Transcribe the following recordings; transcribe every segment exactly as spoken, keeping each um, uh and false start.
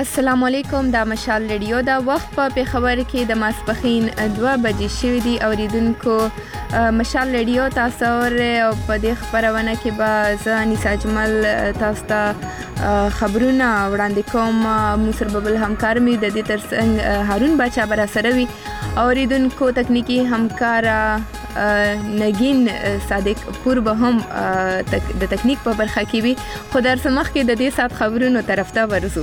السلام علیکم. دا مشال رادیو دا وخت په پیښور کې د ماسپخین دوه بجې شوې دي. اوریدونکو مشال رادیو تاسو او په دې خبرونه کې به زه انیسا جمل تاسو ته خبرونه وړاندې کوم. مصر ببل همکار می د دې ترڅنګ هارون بچا برا سره وي. اوریدونکو تکنیکی همکار نگین صادق پور به هم د تکنیک په برخه کې وي. خو در سمخ کې د دې سات خبرونو طرف ته ورزو.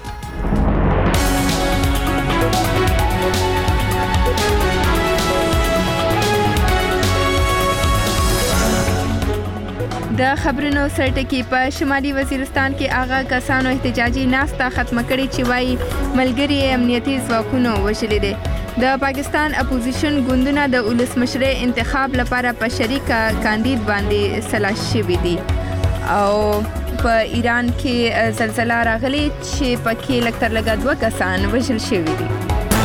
د خبرونو سرټکی په شمالي وزیرستان کې هغه کسانو احتجاجي ناسته ختم کړي چې وايي ملګری امنیتي ځواکونو وشلې دي. د پاکستان اپوزیشن ګوندونه د ولسمشرۍ انتخاب لپاره په شریکه کاندید باندې سلا شوي دي. او په ایران کې زلزلہ راغلی چې پکې لږ تر لږه دوه کسان وژل شوي دي.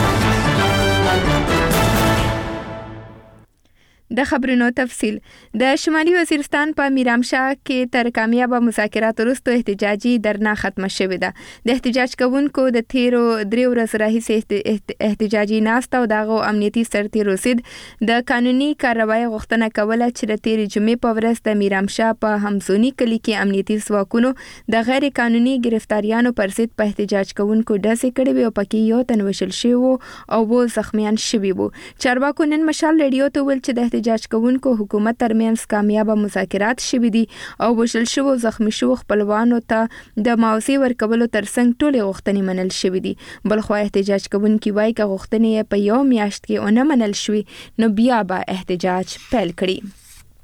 د خبرونو تفصیل. د شمالي وزیرستان په میرامشاه کې تر کامیابه مذاکراتو وروسته احتجاجي درنه ختمه شوې ده. د احتجاج کوونکو د تیرو درې ورځو راهیسې احتجاجي ناسته او دغه امنیتي سرتیر رسید د قانوني کاروای غوښتنه کوله چې د تیرې جمعې په ورځ د میرامشاه په همزوني کلي کې امنیتي ځواکونو د غیر قانوني گرفتاریانو پر ضد په احتجاج کوونکو ډزې کړې وې او پکې یو تن وژل شوی او وو زخمیان شوي وو. چارواکو نن مشال رادیو ته ویل چې د احتجاج کوونکو حکومت ترمنځ کامیابه مذاکرات شوي دي او وژل شوو زخمی شوو خپلوانو ته د معاوضې ورکولو ترڅنګ ټولې غوښتنې منل شوي دي. بلخوا احتجاج کوونکي وایي که غوښتنې په یو میاشت کې ونه منل شوي نو بیا به احتجاج پیل کړي.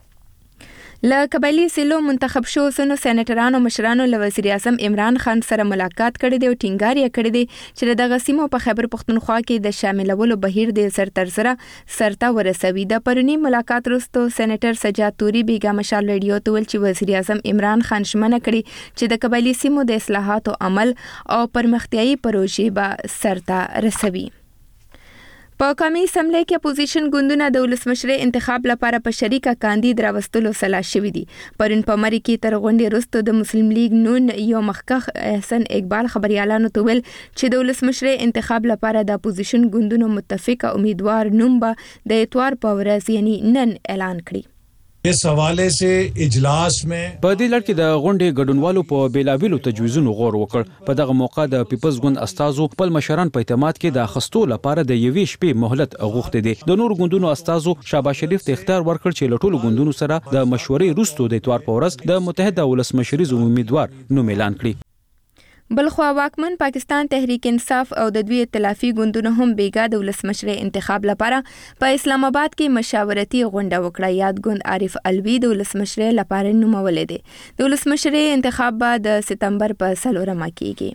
له قبایلي ضلعو منتخب شو ځینو سینیټرانو مشرانو له وزیر اعظم عمران خان سره ملاقات کړی دی او ټینګار یې کړی دی چې د دغه سیمو په خیبر پښتونخوا کې د شاملولو بهیر د سر تر سره سرته ورسوي. د پرونی ملاقات وروسته سینیټر سجاد توري بیګا مشال رادیو ته ویل چې وزیر اعظم عمران خان ژمنه کړې چې د قبایلي سیمو د اصلاحاتو عمل او پرمختیایي پروژې به سرته رسوي. په قومي اسمبلی کې اپوزیشن ګوندونه د ولسمشرۍ انتخاب لپاره په شریکه کاندید راوستلو سلا شوي دي. پرون په مری کې تر غونډې وروسته د مسلم لیگ نون یو مخکښ احسن اقبال خبريالانو ته ویل چې د ولسمشرۍ انتخاب لپاره د اپوزیشن ګوندونو متفقه امیدوار نوم به د اتوار په ورځ یعنی نن اعلان کړي. اس حواله سے اجلاس میں په دې لړ کې د غونډې ګډونوالو په بیلاویلو تجویزونو غور وکړ. په دغه موقع د پیپلز ګوند استازو خپل مشران په اعتماد کې د اخستو لپاره د یوې شپې مهلت غوښتي دي. د نور ګوندونو استازو شهباز شریف ته اختیار ورکړ چې له ټولو ګوندونو سره د مشورې وروسته د اتوار په ورځ د متحده ولسمشریز امیدوار نوم اعلان کړي. بلخوا واکمن پاکستان تحریک انصاف او د دوی ائتلافي ګوندونو هم بیګا د ولسمشرۍ انتخاب لپاره په اسلام آباد کې مشاورتي غونډه وکړه. یاد ګوند عارف الوی د ولسمشرۍ لپاره نومولې دي. د ولسمشرۍ انتخاب به د سپتمبر په څلورمه کېږي.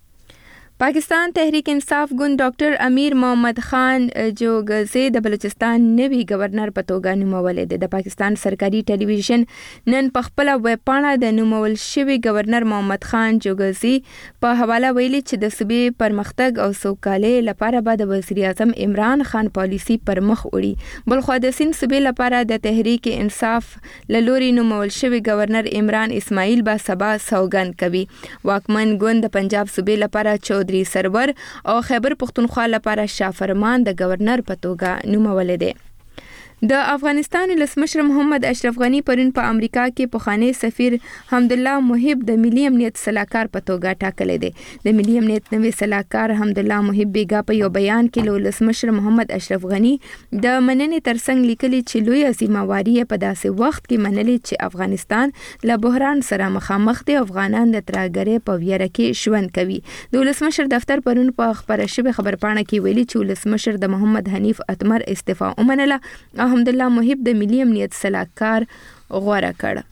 پاکستان تحریک انصاف ګوند ډاکټر امیر محمد خان جوګزی د بلوچستان نوي گورنر په توګه نومولې دي. د پاکستان سرکاري ټلویزیون نن په خپل ویب پاڼه د نومول شوی گورنر محمد خان جوګزی په حواله ویلي چې د صوبې پرمختګ او سوکالۍ لپاره به د وزیر اعظم عمران خان پالیسی پر مخ وړي. بلخوا د سند صوبې لپاره د تحریک انصاف له لوري نومول شوی گورنر عمران اسماعیل به سبا سوګند کوي. واکمن ګوند د پنجاب صوبې لپاره چودري سرور او خیبر پښتونخوا لپاره شاه فرمان د گورنر په توګه نومولې دي. د افغانستان ولسمشر محمد اشرف غنی پرون په امریکا کې پخوانی سفیر حمدالله محب د ملي امنیت صلاحکار په توګه ټاکلی دی. د ملي امنیت نوی صلاحکار حمدالله محب بیګا په یو بیان کې له ولسمشر محمد اشرف غنی د مننې ترڅنګ لیکلي چې لوی ذمہواري په داسې وخت کې منلي چې افغانستان له بحران سره مخامخ دی. افغانان د ترهګرۍ په ویره کې ژوند کوي. د ولسمشر دفتر پرون په خبره شوې خبرپاڼه کې ویلي چې ولسمشر د محمد حنیف اتمر استعفا ومنله او حمدالله محب د ملي امنیت صلاحکار غوره کړ.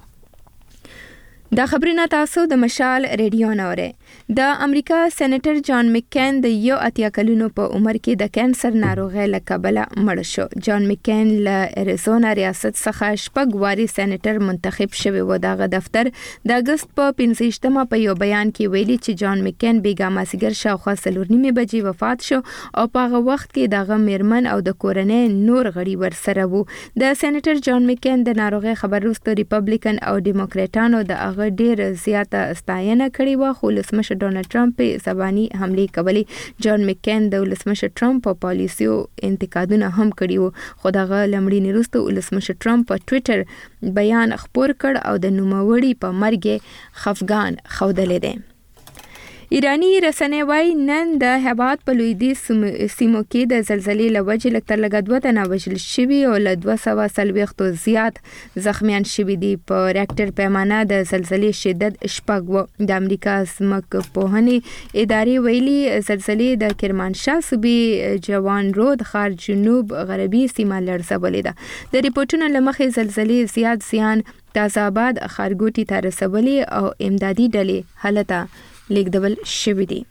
دا خبرونه تاسو د مشال رادیو نه اورئ. د امریکا سېنیټر جان مکین د یو اتیا کلونو په عمر کې د کانسر ناروغۍ له کبله مړ شو. جان مکین له اریزونا ریاست څخه شپږ واري سېنیټر منتخب شوی و. دغه دفتر د اګست په پنځه په یو بیان کې ویلي چې جان مکین بیګا مازیګر شاوخوا څلور نیمې بجې وفات شو او په هغه وخت کې دغه میرمن او د کورنۍ نور غړي ورسره وو. د سېنیټر جان مکین د ناروغۍ خبر وروسته ریپبلیکن او ډیموکریټانو د هغه ډېر زیاته ستاینه کړې وه، خو ولسمشر ولسمشر ډونالد ټرمپ په زبانی حمله کولې. جان مکین د ولسمشر ټرمپ په پالیسیو انتقادونه هم کړي وو، خو دغه لمړي وروسته ولسمشر ټرمپ په ټوئیټر بیان خپور کړ او د نوموړي په مرګ خفګان ښودلی دی. ایرانی رسنۍ وايي نن د هبات په لویدیځ سیمو کې د زلزلې له وجې لږ تر لږه دوه تنه وژل شوي او له دوه سوه څلوېښتو زیات زخمیان شوي دي. په ریکټر پیمانه د زلزلې شدت شپږ و. د امریکا ځمکپوهنې ادارې ویلي زلزلې د کرمانشاه صوبې جوان رود ښار جنوب غربي سیمه لړزولې ده. د ریپورټونو له مخې زلزلې زیات زیان تازه آباد ښارګوټي ته رسولي او امدادي ډلې هلته لیږدول شوي دي.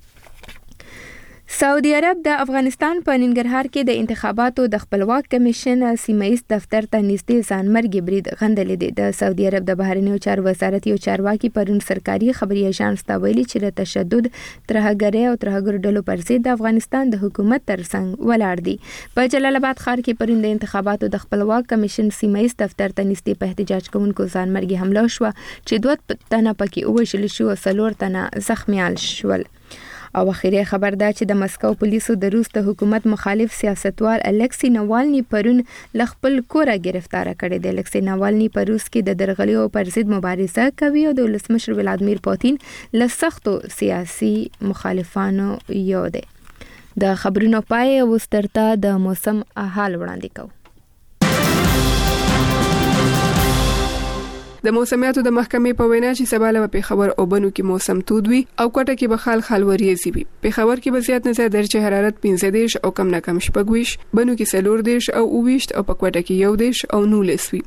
سعودي عرب د افغانستان په ننګرهار کې د انتخاباتو د خپلواک کمیشن سیمایي دفتر ته نږدې ځانمرګي برید غندلی دی. د سعودي عرب د بهرنیو چارو وزارت یو چارواکي پرون سرکاري خبري اژانس ته ویلي چې د تشدد، ترهګرۍ او ترهګر ډلو پر ضد د افغانستان د حکومت ترڅنګ ولاړ دي. په جلال آباد ښار کې پرون د انتخاباتو د خپلواک کمیشن سیمایي دفتر ته نږدې په احتجاج کوونکو ځانمرګي حمله وشوه چې دوه تنه پکې ووژل شو او څلور تنه زخمیان شول. او اخیری خبر دا چې د مسکو پولیسو د روس د حکومت مخالف سیاستوال الکسی ناوالني پرون ل خپل کوره گرفتار کړی دی. الکسی ناوالني په روس کې د درغلیو پر ضد مبارزه کوي او د ولسمشر ولادیمیر پوتین له سختو سیاسي مخالفانو یو دی. د خبرونو پای وسترته د موسم حال وړاندې کوو. د موسمیاتو د محکمې په وینا چې سبا له پیښور او بنو کې موسم تود وي او کوټه کې به خال خال وریځي وي. پیښور کې به زیات نه زیات درجه حرارت پنځه دیش او کم نه کم شپږ ویش، بنو کې څلور دیش او اوه ویش او په کوټه کې یو دیش او نولس وي.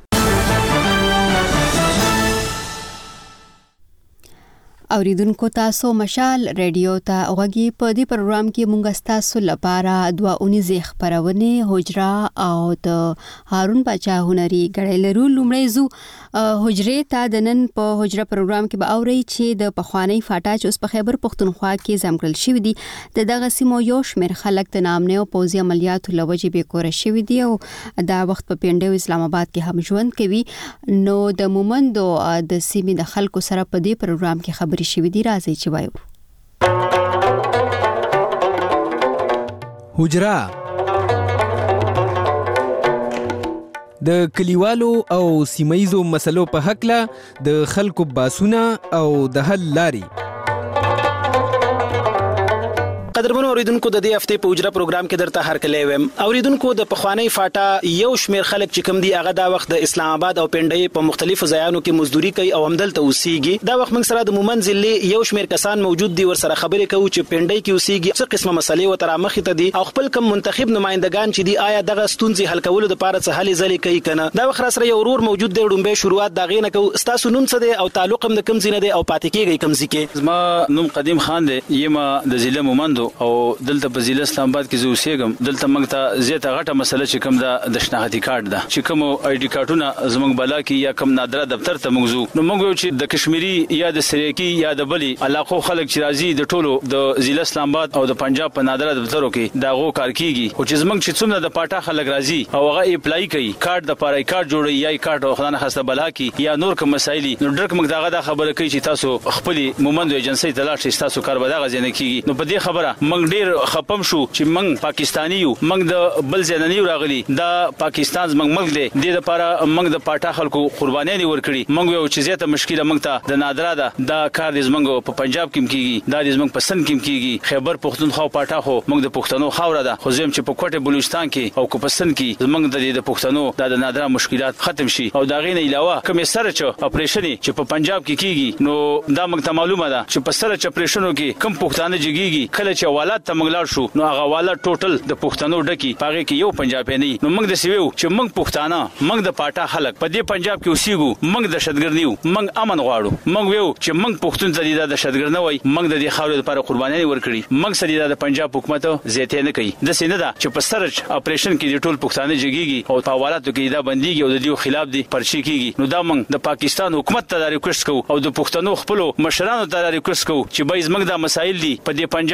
اوریدونکو تاسو مشال ریډیو ته غوږی په دې پروګرام کې مونږ تاسو لپاره دوا اونیزه خبرونه حجره او د هارون بچا هنري غړې لرو. لومړی زو حجره ته د نن په حجره پروګرام کې به اوري چې د پخوانی فاټا چې اوس په خیبر پختونخوا کې ځمکړل شوی دی د دغه سیمو یو شمېر خلک د نامنه او پوزي عملیاتو لوجې به کور شوی دی او دا وخت په پنډو اسلام آباد کې هم ژوند کوي. نو د مومندو د سیمې د خلکو سره په دې پروګرام کې خبري شوی دی. راځي چې وایو حجره د کلیوالو او سیمایزو مسلو په حق له د خلکو باسونه او د حل لاري. قدرمنو اوریدونکو د دې هفته په اجرا پروګرام کې درته هرکلی ویم. اوریدونکو د پخوانی فاټا یو شمیر خلک چې کم دي هغه دا وخت د اسلام آباد او پنډۍ په مختلفو ځایانو کې مزدوري کوي او همدلته اوسېږي. دا وخت موږ سره د مومن ضلع یو شمیر کسان موجود دي ور سره خبرې کوو چې پنډۍ کې اوسېږي څه قسمه مسلې و تر مخې ته دي او خپل کم منتخب نمائندگان چې دي آیا دغه ستونزې حل کولو لپاره څه هلې ځلې کوي کنه. دا وخت سره یو ورور موجود دی. ډومبه شروعات دا غینه کو تاسو نوم څه دی او تعلق هم د کم ځینه دی او پاتې کېږي کم ځکه. زما نوم قدیم خان دی، یم د ضلع مومندو او دلته په ضلع اسلام آباد کې زه اوسېږم. دلته موږ ته زیاته غټه مسله چې کوم د شناختی کارت ده چې کوم آی ډي کارتونه زموږ بلا کې یا کوم نادره دفتر ته موږ زو نو موږ چې د کشمیری یا د سریکی یا د بلی علاقو خلک چې راځي د ټولو د ضلع اسلام آباد او د پنجاب په نادره دفترو کې دا غو کار کیږي. او چې زموږ چې څومره د پاټا خلک راځي او هغه اپلای کوي کارت د پاره کارت جوړي یا کارت خدای نه خسته بلا کې یا نور کوم مسایل نو ډرک موږ داغه د خبره کوي چې تاسو خپل مومندو ایجنسی ته لاړ شئ تاسو کار به دغه ځنه کیږي. نو په دې خبره موږ ډیر خپم شو چې موږ پاکستانی یو موږ د بل ځای نه راغلي دا پاکستان زموږ ملک دی. د لپاره موږ د پاټا خلکو قرباني ورکړي. موږ یو چې زیاته مشکله موږ ته د نادره ده دا کار د زموږ په پنجاب کې کیږي دا د زموږ په سند کې کیږي. خیبر پختونخوا پاټا خو موږ د پښتنو خاور ده خو زم چې په کوټه بلوچستان کې او کو په سند کې زموږ د د پښتنو د نادره مشکلات ختم شي. او دا غینه علاوه کوم سره چې اپریشن چې په پنجاب کې کیږي نو دا موږ ته معلومه ده چې په سره چې اپریشنو کې کم پښتانه جګیږي کله چې حوالات ته منګلار شو نو هغه حوالات ټوټل د پښتنو ډکی پاره کې یو پنجابی نه. نو موږ د سیویو چې موږ پښتانه موږ د پاټا خلک په دې پنجاب کې اوسېګو موږ د شتګرنیو موږ امن غواړو. موږ ویو چې موږ پښتون ته د شتګرنه وای موږ د دې خاورې لپاره قرباني ورکړي. موږ سړي د پنجاب حکومت زیاته نه کوي د سینه دا چې په سرچ اپریشن کې ټول پښتانه جګیږي او په حوالاتو کې دا بنديږي او د دې خلاف دي پرچی کیږي. نو دا موږ د پاکستان حکومت ته ریکوست کوو او د پښتنو خپل مشرانو ته ریکوست کوو چې بایز موږ د مسایل دي په دې پنجاب سیمه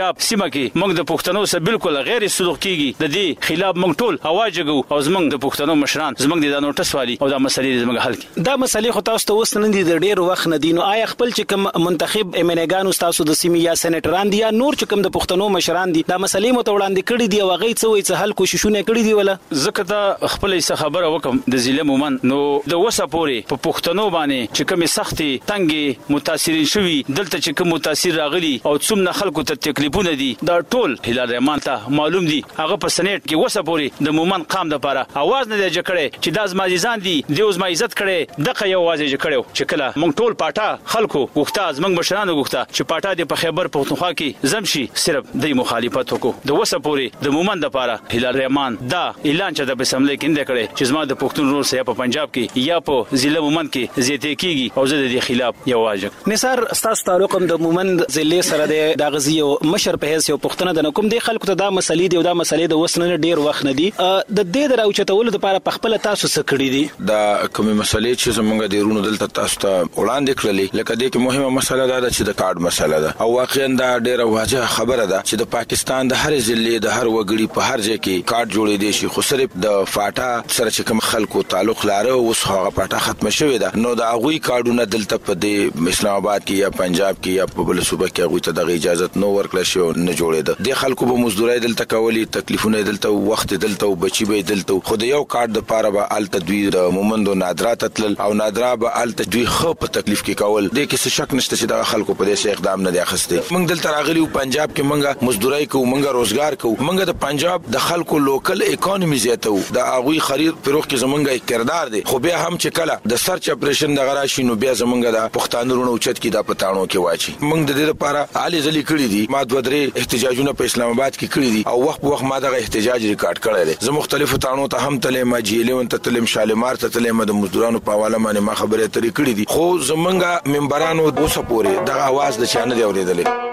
سیمه کې موږ د پښتنو سره بالکل غیر صدق کیږي د دې خلاف موږ ټول اواز جوړو او زموږ د پښتنو مشران زموږ د نوټس والی او دا مسلې زموږ حل کی دا مسلې خو تاسو ته وس نه دي د ډیر وخت نه دي نو آیا خپل چې کوم منتخب ایمنګانو تاسو د سیمې یا سېنیټران دي یا نور چې کوم د پښتنو مشران دي دا مسلې مو ته وړاندې کړي دي او غي څه وي څه حل کوششونه کړي دي ولا زکه دا خپل څه خبره وکم د ضلع مومن نو د وسه پوري په پښتنو باندې چې کومه سختي تنګي متاثرین شوي دلته چې کوم متاثر راغلي او څومره خلکو ته تکلیفونه دي دا ټول هلال رحمان ته معلوم دي هغه په سنټ کې وسه پوري د مومن قام د لپاره आवाज نه دی جکړې چې د ازمایزان دي د اوس ما عزت کړي دغه یو आवाज جکړو چې کله مونږ ټول پاټا خلکو وختاز مونږ مشرانو وخته چې پاټا د په خیبر پختونخوا کې زمشي صرف د مخالفت وکړو د وسه پوري د مومن د لپاره هلال رحمان دا اعلان چې د بسملې کېنده کړي چې زما د پښتون رول سره په پنجاب کې یا په ضلع مومن کې زیاتې کیږي او زه د دې خلاف یو واجب نثار استاد تعلق د مومن ضلع سره د غزي او مشر په حیث یو پښتنه د کوم د خلکو ته دا مسلې دی او دا مسلې د وسنه ډیر وخت نه دي د دې دراوچتولو لپاره په خپل تاسو څه کړی دي دا کومه مسلې چې زمونږ د رونو دلته تاسو ته وړاندې کړلې لکه دې کې مهمه مسله ده چې د کارت مسله ده او واقعا دا ډیره واضحه خبره ده چې د پاکستان د هر ضلع د هر وګړي په هر ځای کې کارت جوړې دي شي خو صرف د فاټا سره چې کوم خلکو تعلق لاره اوس هغه فاټا ختم شوې ده نو دا غوي کارډونه دلته په د اسلام آباد کې یا پنجاب کې یا په بل صوبه کې غوي ته د اجازه نو ورکړل شو نه جوړې ده د خلکو به مزدوري دلته کولی تکلیفونه دلته وخت دلته او بچي به دلته خو د یو کارت د پاره به ال تدویر د مومندو نادرات تل او نادرا به ال تدویر خو په تکلیف کې کول د کې څه شک نشته چې د خلکو په دې اقدام نه دی اخسته موږ دلته راغلی پنجاب کې موږ مزدوري کوو موږ روزګار کوو موږ د پنجاب د خلکو لوکل اکانومي زیاتو د اغوي خرید فروخت کې زمونږه کردار دی خو بیا هم چې کله د سرچ اپریشن د غراشي نو بیا زمونږه د پښتانه رونو اوچت کې د پټانو کې واچي موږ د دې لپاره علي زلي کړی دي ما دوه درې احتجاجونه په اسلام آباد کې کړی دي او وخت په وخت ما دغه احتجاج ریکارډ کړی دی زه مختلفو تانو ته هم تلې ما جیلون ته تلم شالمار ته تلم د مزدورانو په حواله باندې ما خبره ترې کړې دي خو زمونږه منبرانو اوسه پورې دغه आवाज د چانه دی اورېدلې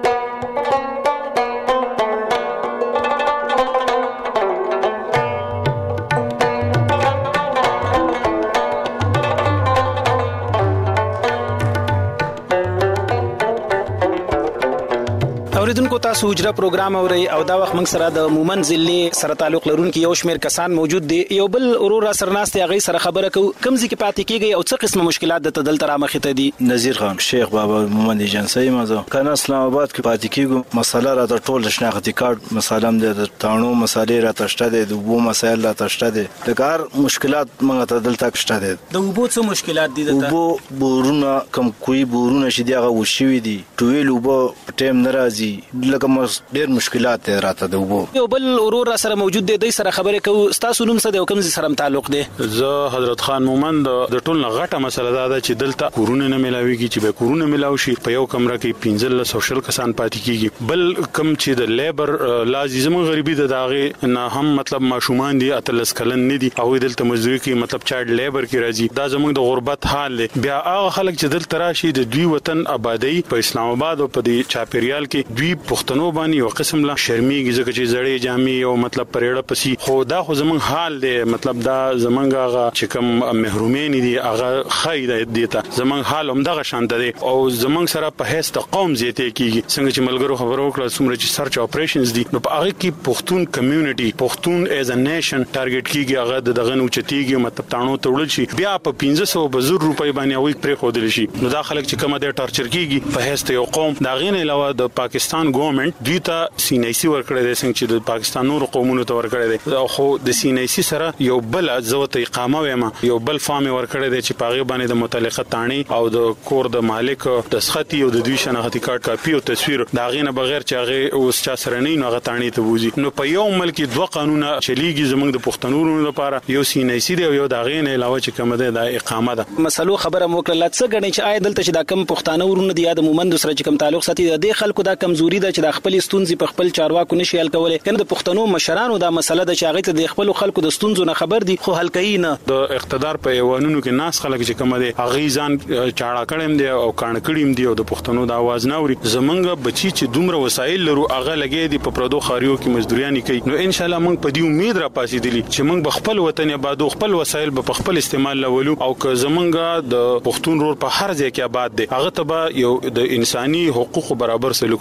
اوریدونکو تاسو حجره پروګرام اوري او دا وخت موږ سره د مومن ضلع سره تعلق لرونکي یو شمېر کسان موجود دي یو بل اورور سرناست هغه سره خبره کو کوم ځکه پاتې کیږي او څه قسمه مشکلات د تدل تر مخه ته دي نذیر خان شیخ بابا مومن ایجنسی مازه کنه اسلام آباد کې پاتې کیږي مسله را ټول شناختی کارت مسالم د تانو مسالې را تشته دي د وو مسایل را تشته دي د کار مشکلات موږ ته دلته کشته دي د وبو څه مشکلات دي د وبو بورونه کم کوی بورونه شې دیغه وشوي دي ټویل وبو ټیم ناراضي لکه ډېر مشکلات راته د وبو یو بل اورور سره موجود دی د سره خبره کو تاسو نوم څه دی او کوم سره تعلق دی زه حضرت خان مومن د ټول غټه مسله ده چې دلته کورونه نه ملاويږي چې به کورونه ملاوي شي په یو کمره کې پنځل سوشل کسان پاتې کیږي بل کم چې د لیبر لازم غریبي د داغه نه هم مطلب ماشومان دي اتلس کلن نه دي او دلته مزدوري کې مطلب چایلډ لیبر کې راځي دا زموږ د غربت حال دی بیا هغه خلک چې دلته راشي د دوی وطن آبادی په اسلام آباد او په دې چاپیریال کې دوی پښتنو باندې یو قسم لا شرمېږي ځکه چې زړې جامې او مطلب پرېړه پسی خو دا خو زمونږ حال دی مطلب دا زمونږ هغه چې کوم محرومین دي هغه خیر دیتا زمونږ حال هم دغه شان دی او زمونږ سره په هیڅ د قوم زیاتې کیږي څنګه چې ملګرو خبرو کړل څومره چې سرچ اپریشنز دي نو په هغه کې پښتون کمیونټي پښتون ایز ا نیشن ټارګټ کیږي هغه دغه نو چتیږي مطلب تانو ته وړل شي بیا په پنځه سوه بزر روپۍ باندې وې پرې خو دل شي نو دا خلک چې کومه د ټارچر کیږي په هیڅ یو قوم دا غین علاوه د پاکستان ګورنمنت دوی ته سینایسي ورکړی دی څنګه چې د پاکستان نور قومونو ته ورکړی دی خو د سینایسي سره یو بل ځوت اقامه ویما یو بل فارم ورکړی دی چې پاغي باندې د متعلقه تانی او د کور د مالک د سختي او د دوی شناختی کارت کاپی او تصویر دا غینه بغیر چې هغه اوس چا سره نه نو هغه تانی ته وځي نو په یو ملک دوه قانونه چلیږي زموږ د پښتنو لپاره یو سینایسي دی او یو دا غینه علاوه چې کوم ده د اقامه ده مسلو خبره مو کړل څه غنی چې آی دلته چې دا کم پښتانه ورونه دی د مومند سره چې کم تعلق ساتي د خلکو دا کمزوري ده چې د خپل ستونزې په خپل چارواکو نشي حل کولای کنه د پښتنو مشرانو دا مسله ده چې هغه ته د خپل خلکو د ستونزو نه خبر دي خو حل کوي نه د اقتدار په ایوانونو کې ناس خلک چې کوم دي هغه ځان چاړه کړم دي او کان کړیم دي او د پښتنو د आवाज نه اوري زمونږ بچی چې دومره وسایل لرو هغه لګي دي په پردو خاریو کې مزدوریاني کوي نو ان شاء الله موږ په دې امید را پاسې دي چې موږ خپل وطن آبادو خپل وسایل په خپل استعمال لولو او که زمونږ د پښتون رور په هر ځای کې آباد دي هغه ته یو د انساني حقوقو برابر سلوک هغه تور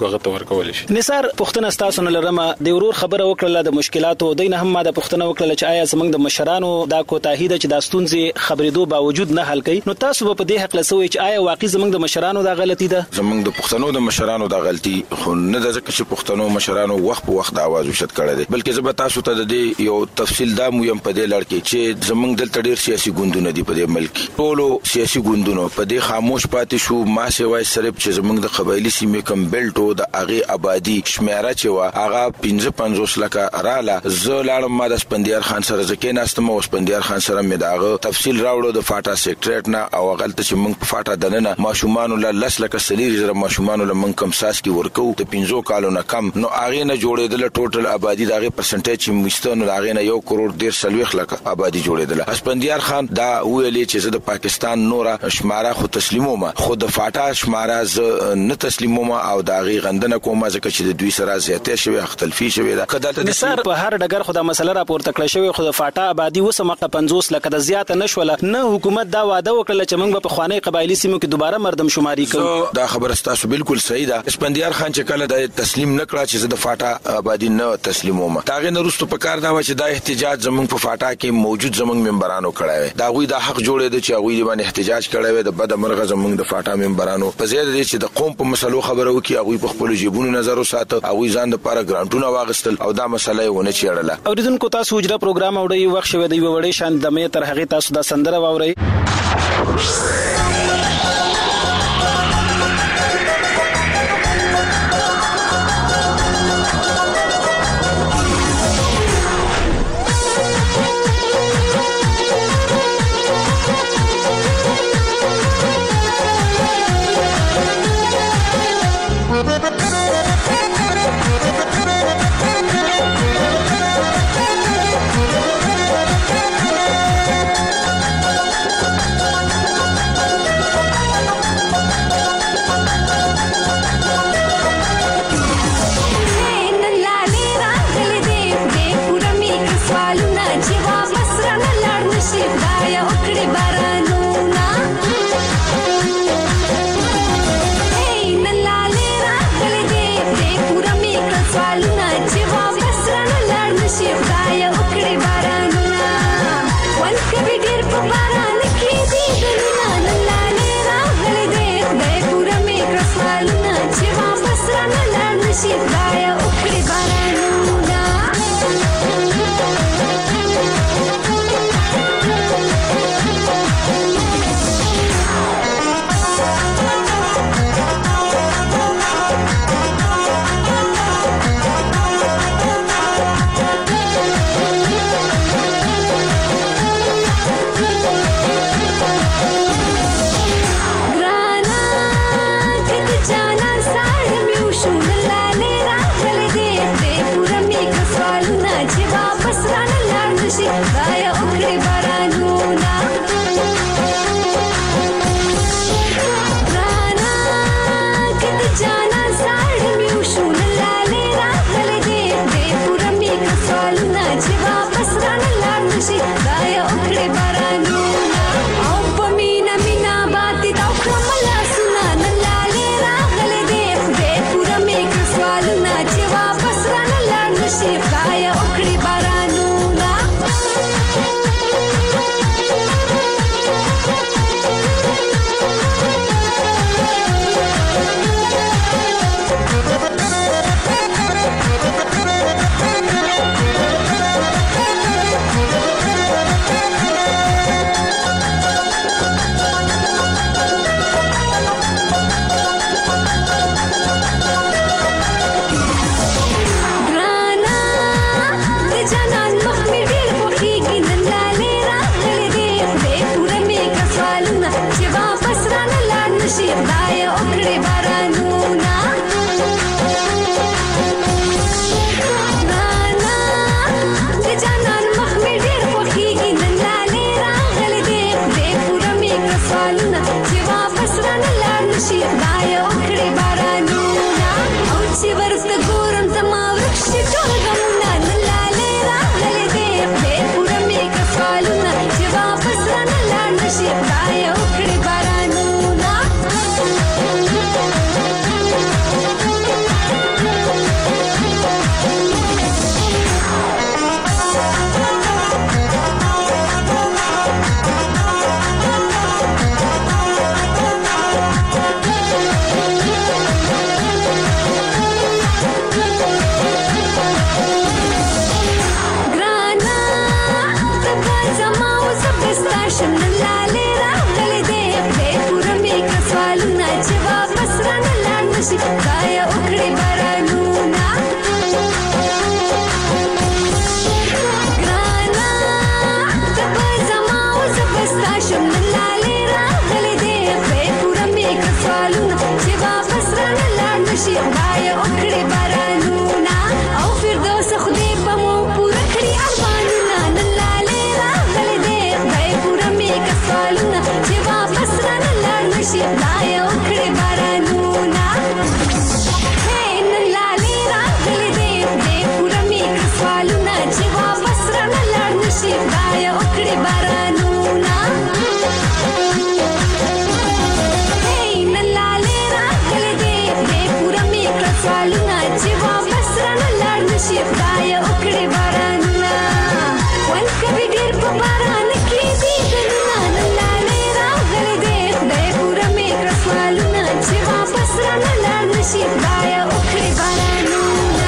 ورکول شي. نثار پښتنه تاسو نه لرمه د ورور خبره وکړه د مشکلاتو دین هم ما د پښتنه وکړه چې آیا زمنګ د مشرانو دا کوتاهی د چې د ستونزې خبرېدو باوجود نه حل کړي، نو تاسو په دې حق لسوي چې آیا واقعي زمنګ د مشرانو دا غلطي ده؟ زمنګ د پښتنو د مشرانو دا غلطي خو نه د ځکه چې پښتنو مشرانو وخت په وخت आवाज وشت کړی دی، بلکې زه به تاسو ته د دې یو تفصیل دا مو يم په دې لړ کې چې زمنګ دلته ډېر سیاسي ګوندونه دي په دې ملک، ټولو سیاسي ګوندونو په دې خاموش پاتې شو. ما سوای صرف چې زمنګ د قبایلی سیمې کم بیلټو د اغه آبادی شمیره چې وا هغه پنځه پنځوس لکه رااله، زه لاړم ما د سپندیار خان سره ځکه ناستم او سپندیار خان سره مې داغه تفصیل راوړو د فاټا سیکریټریټ نه او غلطه چې موږ په فاټا دننه ماشومان له لس لکه سلیری زره ماشومان له موږ کم ساس کې ورکو ته پنځو کالو نه کم، نو هغه نه جوړېدل ټوټل آبادی دغه پرسنټیج چې مستانو هغه نه یو کروڑ ډیر سلويخ لکه آبادی جوړېدل. اسپندیار خان دا ویلې چې زه د پاکستان نورا شماره خو تسلیموم، خو د فاټا شماره ز نه تسلیموم او دغه غندنه کوم ځکه چې د دوی سره زیاته شوی اختلافي شوی دا کله نثار په هر ډګر خو د مسله راپورته کړی شوی، خو د فاټا آبادی وسمه پنځوس لکه د زیاته نشوله، نه حکومت دا وعده وکړه چې موږ په خوانی قبایلی سیمو کې دوباره مردم شماري کوو. دا خبره تاسو بالکل صحیح ده. اسپندیار خان چې کله د تسلیم نکړه چې زه د فاټا آبادی نه تسلیموم، تاغه نه رستو په کار دا و چې دا احتجاج زمونږ په فاټا کې موجود زمونږ ممبرانو کړی دا غوي د حق جوړې د چې غوي باندې احتجاج کړی و د بد مرغه زمونږ د فاټا ممبرانو په زیاده دي چې د قوم په مسلو خبرو کې غوي په خپل جیبونو نظر وساته، غوي ځان د لپاره ګرانټونه واغستل او دا مسله ونه چیړله. اوریدونکو تاسو حجره پروګرام اوري وخت شوه دی وړې شان د مې تر هغه تاسو د سندره واوري. شم لاله راغلي دې دې پوره مې کسوالونه چې واپس را نه لاړ نشي خدای وکړي بارانونه ګرانا د زما او زبستا شم لاله راغلي دې دې پوره مې کسوالونه چې واپس را نه لاړ نشي خدای وکړي بارانونه او فردوس خدای په مو پوره کړی ارمانونه لاله راغلي دې دې پوره مې کسوالونه چې واپس را نه لاړ نشي خدای وکړي بارانونه هې نن لاله راغلي دې دې پوره مې کسوالونه چې واپس را نه لاړ نشي خدای وکړي بارانونه هې نن لاله راغلي دې دې پوره مې کسوالونه چې واپس را نه لاړ نشي خدای وکړي بارانونه ول کبي ډېر په باران کې دي ګلونه نن لاله راغلي دې دې پوره مې کسوالونه چې واپس را نه لاړ نشي خدای وکړي بارانونه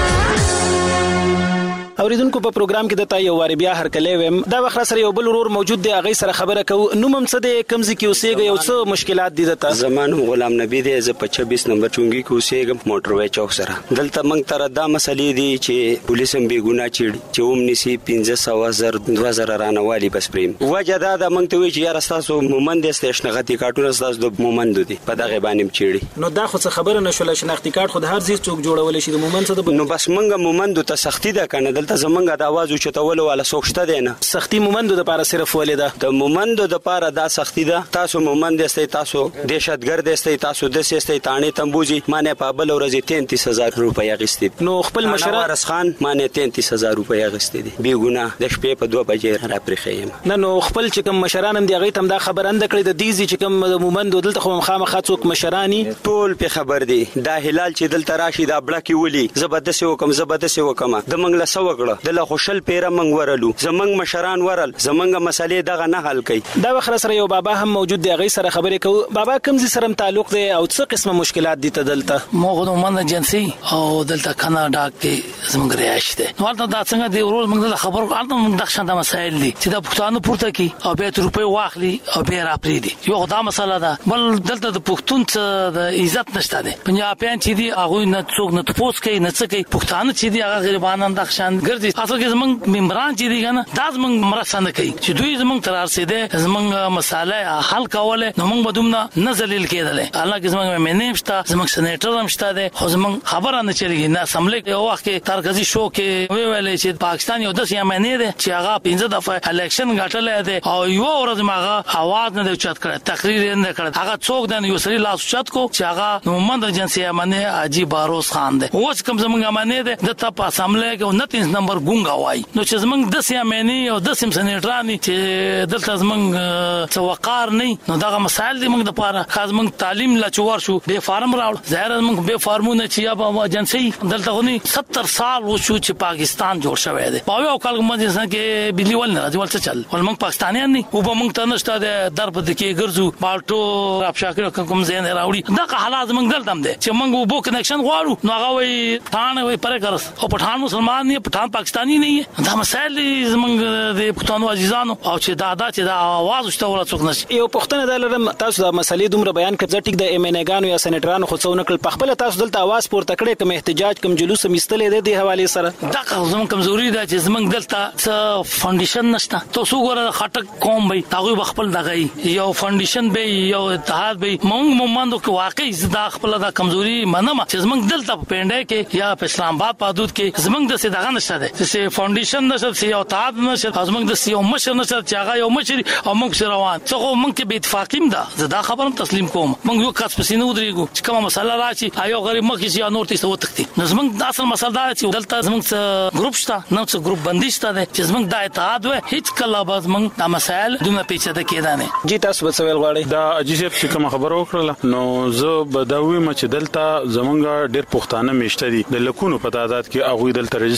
اوریدونکو په پروګرام کې د تا یو واری بیا هر کله ویم دا وخت سره یو بل ورور موجود دی هغه سره خبره کو نو مم څه د کمزې کې اوسېږي یو څه مشکلات دي دته زمانو غلام نبی دی ز په چھبیس نمبر چونګي کې اوسېږم موټر وې چوک سره دلته موږ تر دا مسلې دي چې پولیس هم بے ګناه چیړي چې اوم نسی پنځه سو زر دوه زر رانوالي بس پریم وجه دا د موږ ته وی چې یار تاسو مومند است شناختی کارتونه تاسو د مومند دي په دغه باندې چیړي نو دا خو څه خبره نشول شناختی کارت خود هر ځای څوک جوړول شي د مومند څه نو بس موږ مومند ته سختی ده کنه دلته زمونږ د आवाज او چتول ولا سوکشته دی نه سختی مومندو د پاره صرف ولیدا د مومندو د پاره دا سختی ده تاسو مومند استئ تاسو دهشتګرد استئ تاسو د سیستئ تانی تنبوزي معنی په بل ورځ تینتیس هزار روپۍ اغستې نو خپل مشره وارث خان معنی تینتیس هزار روپۍ اغستې دي بی ګناه د شپې په دوه بجې را پرخیم نه نو خپل چې کوم مشران هم دی غي تم دا خبر اند کړی د دیزي چې کوم مومندو دلته خو مخامخ څوک مشرانی ټول په خبر دي دا هلال چې دلته راشي دا بلکی ولي زبردست وکم زبردست وکم د منګله سوګړه د له خوشل پیره منګ ورلو زمنګ مشران ورل زمنګ مسلې دغه نه حل کړي دا وخت سره یو بابا هم موجود دی غي سره خبرې کو بابا کوم زی سره تعلق دی او څه قسمه مشکلات دي ته دلته موږ نو من جنسي او دلته کاناډا کې زمنګ ریاش دی نو دا څنګه دی ورول موږ د خبر البته موږ د شنده مسائل دي چې د پښتون پورته کی او به روپۍ واخلي او به را پری دي یو خدای مسله ده بل دلته د پښتون څخه د عزت نشته دي پنجابیان چې دي هغه نه څوک نه تپوس کوي نه څه کوي پښتون چې دي هغه غریبانان د شان ګرځي اصل کې زمنګ ممبران چې دي کنه دا زمنګ مرسته کوي چې دوی زمنګ تر ارسیده زمنګ مساله حل کوله نو موږ بدومنه نزلیل کېدل الله کې زمنګ مې نشته زمنګ سېنیټر هم شته ده خو زمنګ خبره نه چلیږي نه اسمبلی یو وخت کې ترکزي شو کې وی ویلې چې پاکستان یو داسې یمنې ده چې هغه پنځه دفعه الیکشن غټلې ده او یو ورځ ماغه आवाज نه دی چت کړ تقریر نه کړ هغه څوک د یو سری لاس چت کو چې هغه مومند ایجنسی یمنې اجي باروس خان ده اوس کوم زمنګ یمنې ده د تپ اسمبلی کې انتیس نمبر ګونګا وای نو چې زمنګ د سیمنې او د سیم سېنیټرانی چې دلته زمنګ څو وقار نه نو دا مسائل دي موږ د پاره خاص موږ تعلیم لا چور شو به فارم راوړ ظاهر موږ به فارمونه چې یا په ایجنسی دلته غونی ستر سال وشو چې پاکستان جوړ شوی دی په یو کال موږ څنګه کې بجلی ول نه راځي ول څه چل ول موږ پاکستانیان نه او به موږ ته نشته د درب د کې ګرځو بالټو راب شاکر کوم زین راوړي دا حالات موږ دلته هم دي چې موږ وبو کنیکشن غواړو نو هغه وي ټان وي پرې کرس او پټان مسلمان نه پټان پاکستانی نه دا مسائل زمونږ د پښتنو عزیزانو او چې دا دا چې دا आवाज شته ولا څوک نشي یو پښتنه د لرم تاسو د مسلې دومره بیان کړئ ټیک د ایم ان ګانو یا سېنیټرانو خو څو نکل په خپل تاسو دلته आवाज پورته کړئ کوم احتجاج کوم جلوس مستلې د دې حواله سره دا زموږ کمزوري ده چې زموږ دلته څه فاونډیشن نشته تاسو ګوره خټک کوم به تاسو خپل دغه یو فاونډیشن به یو اتحاد به مونږ مومندو کې واقعي زدا خپل د کمزوري منم چې زموږ دلته په پنده کې یا په اسلام آباد په حدود کې زموږ د څه دغه نشته ده چې فاونډیشن نشته چې یو اتحاد نشته زموږ د یو مشر نشته چې هغه یو مشر او موږ سره روان څه موږ کې به اتفاقیم ده زدا خبرم تسلیم کوم موږ یو کس پسینه ودرېګو چې کومه مسله راشي ایو غریب مخ چې یا نور تاسو وتښتي نو زموږ د اصل مسله دا چې دلته زموږ ګروپ شته نو څه ګروپ بندي شته چې زموږ د اتحاد و هیڅ کله به زموږ د مسایل دومره پیچیده کېده نه جی تاسو به سوال غواړئ دا اجازه چې کوم خبر وکړه نو زه بدوي مچ دلته زمونږ ډېر پښتانه میشته دي د لکونو په تعداد کې هغه دلته ريجستره ووټ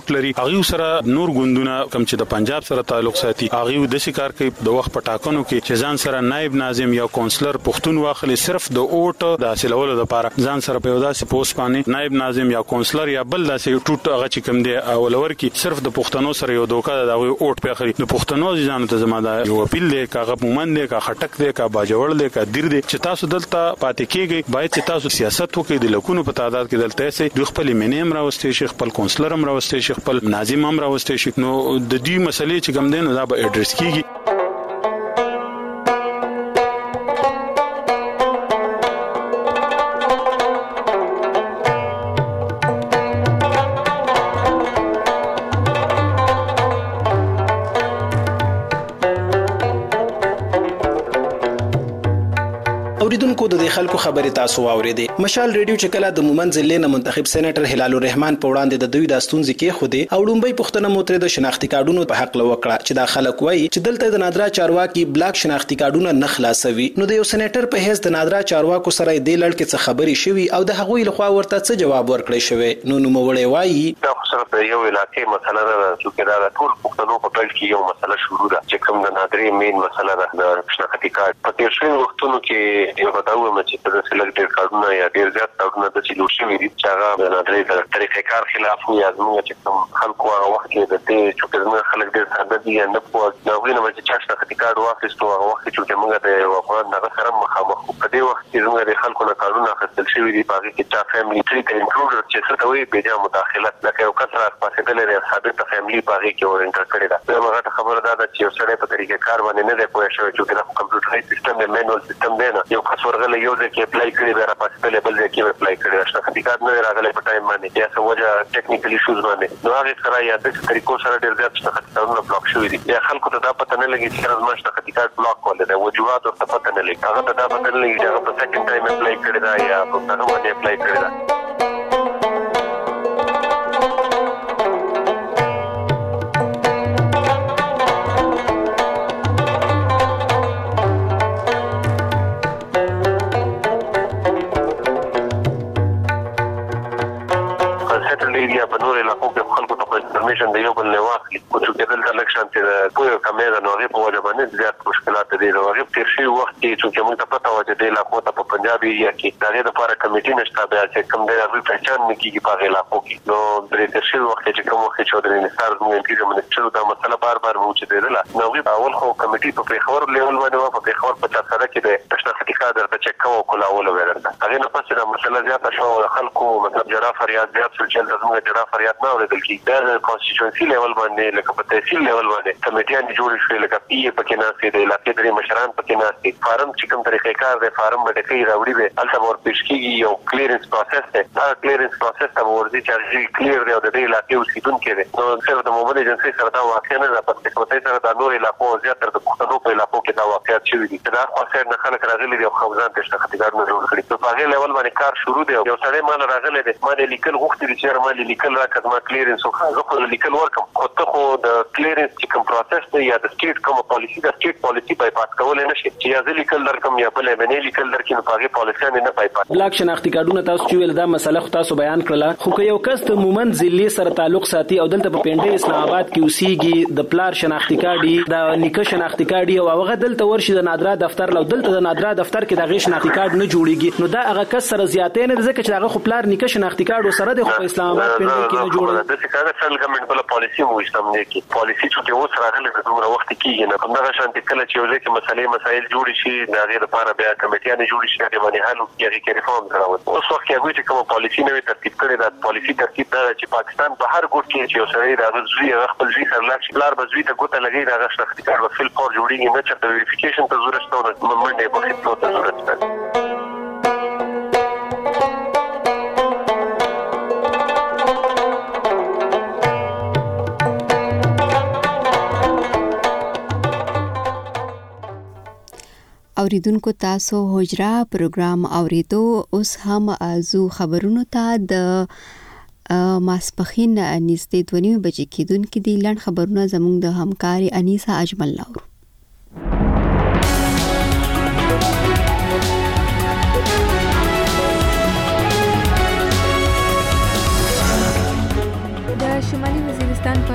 سپورټ لري هغه سره نور ګوندونه کم چې د پنجاب سره تعلق ساتي هغه د شکار کوي د وخت پټاکنو کې چې ځان سره نائب ناظم یا کونسلر پښتون واخلي صرف د اوټ د حاصلولو لپاره ځان سره په ودا سي پوسټ باندې نائب ناظم یا کونسلر یا بل داسې ټوټ هغه چې کم دی اولور کې صرف د پښتنو سره یو دوکا د اوټ په اخري د پښتنو ځان ته زماده یو اپیل دی کاغه مومن دی کا خټک دی کا باجوړ دی کا دیر دی چې تاسو دلته پاتې کیږئ باید چې تاسو سیاست وکړئ د لکونو په تعداد کې دلته سي د خپل منیم راوستي شي خپل کونسلر هم راوستي شي خپل ناظم هم راوستي شي نو د دې مسلې چې کم دی نو دا به اډریس کیږي اوریدونکو د خلکو خبرې تاسو واوریدې مشال ریډیو چې کله د مومند ضلع نه منتخب سېنیټر هلال الرحمن په وړاندې د دوی د ستونزې کې خوده او لومبي پښتنه موتره د شناختی کارډونو په حق لوکړه چې دا خلک وایي چې دلته د نادرا چارواکي بلاک شناختی کارډونه نه خلاصوي نو د یو سېنیټر په هیڅ د نادرا چارواکو سره د لړ کې څه خبري شوی او د هغوی لخوا ورته څه جواب ورکړی شوی نو نو مولې وایي دا خو سره یو علاقې مسله ده چې دا ټول پښتنو په ټول کې یو مسله شروع ده چې کوم د نادرې مین مسله ده د شناختی کارت په تیر شوی وختونو کې یو بداوه چې په داسې ډېر کارونه یا ډېر زیات کارونه د چې لوشي وي چې هغه د نادرې د طریقې کار خلاف وي ازمنه چې کوم خلکو هغه وخت کې د دې چې کوم خلک ډېر ساده دي یا نه پوه دا غوښنه چې چا شناختی کارت واخیستو هغه وخت چې موږ د افغان دغه سره مخامخ په دې وخت کې موږ د خلکو نه کارونه اخیستل شوی دي په هغه کې چا فیملی ټری ته انکلوډ چې څه ته وي به جا مداخلت لکه یو کس راځي لري ثابت فیملی په هغه کې ورنټر کړی دا هغه خبره ده چې یو سره په طریقې کار باندې نه دی پوه شوی چې د کمپیوټري سیستم د مینوال سیستم دی نه یو کس ورغلی یو ځکه اپلای کړی دا راپاسې په لیبل کې اپلای کړی شناختی کارت نه راغلی په ټایم باندې یا څه وجه ټیکنیکل ایشوز باندې نو هغه سره یا د طریقو سره ډیر زیات شناختی کارتونه بلاک شوی دي یا خلکو ته دا پته نه لګي چې راز ما شناختی کارت بلاک کول دي وجوهات ورته پته نه لګي هغه ته دا پته نه لګي چې هغه په سیکنډ ټایم اپلای کړی دا یا په هغه باندې اپلای کړی دا یا په نور علاقو کې خلکو ته انفارمیشن دی یو بل نه واخلي او چې دلته لکشن چې په کمیره نو غي په وجه باندې زیات مشکلات دي نو غي تیر شي وخت کې چې موږ ته پته و چې د علاقو ته په پنجابي یا کې دغه لپاره کمیټې نشته بیا چې کوم دی هغه پہچان نه کیږي په علاقو کې نو د تیر شي وخت چې کوم وخت چې د نثار موږ کې منځ دا مسله بار بار مو چې دی نو غي اول خو کمیټې په پیښور لیول باندې په پیښور په چا سره کې د شناختی کارت درته چک کوو کولاول ورته هغه نه پس دا مسله زیاته شو خلکو مطلب جرا فریاد زیات شو چې د جرا فریاد نه اوریدل کیږي د کانسټیټوئنسي لیول باندې لکه په تحصیل لیول باندې کمیټیان جوړ شوي لکه پی ای پکې ناسي د علاقې درې مشران پکې ناسي فارم چې کوم طریقې کار دی فارم باندې کوي راوړي به البته ور پیش کیږي یو کلیرنس پروسس دی دا کلیرنس پروسس ته ورځي چې کلیر دی او د دې علاقې اوسیدونکو دی نو صرف د موبایل ایجنسی سره دا واقع نه ده په کومه سره د نور علاقو زیاتره د پښتنو په علاقو کې دا واقعیت شوی دي دا خاصه نه خلک راغلي دي او خوځان د شناختی کارت نه جوړ کړي په هغه لیول باندې کار شروع دی یو سړی مال راغلی دی ما د لیکل غوښتي چې مال لیکل راکړم کلیرنس خو زه خو لیکل ورکم خو ته خو د کلیرنس چې کوم پروسس دی یا د سټیټ کوم پالیسی د سټیټ پالیسی بایپاس کول نه شي چې یا ځل لیکل درکم یا بل باندې لیکل درکې نو هغه پالیسی نه بایپاس بلاک شناختی کارتونه تاسو چې ویل دا مسله خو تاسو بیان کړله خو یو کس ته مومند ضلع سره تعلق ساتي او دلته په پنډه اسلام آباد کې اوسېږي د پلار شناختی کارت د نیکه شناختی کارت او هغه دلته ورشي د نادرا دفتر لو دلته د نادرا دفتر کې د غي شناختی کارت نه جوړيږي نو دا هغه کس سره زیاتې نه ځکه چې هغه خو پلار نیکه شناختی کارت سره د اسلام آباد پنډه کې نه جوړه د څه کار سره ګورنمنت بل پالیسی مو استعمال کی پالیسی چې اوس راغله د دومره وخت کېږي نه همدغه شانتي کله چې یو ځکه مسلې مسایل جوړ شي د غیر لپاره بیا کمیټیان جوړ شي د باندې حل کیږي کې ریفورم راوړي اوس وخت کې چې کوم پالیسی نوې ترتیب کړي دا پالیسی ترتیب دا چې پاکستان په هر ګوټ کې چې یو سړی راغلی خپل ځای سره لاړ شي لار بزوی ته ګوته لګي دا شناختی کارت په فل فور جوړیږي نه چې ویریفیکیشن ته ضرورت شته نو منډه په خپل ته ضرورت شته اوریدونکو تاسو هجرا پروګرام اوریدو اوس هم ازو خبرونو ته د ماسپخین نږدې دوه نیمې بجې کېدونکې دي لنډ خبرونه زموږ د همکاري انیسا اجمل لاورو د شمالي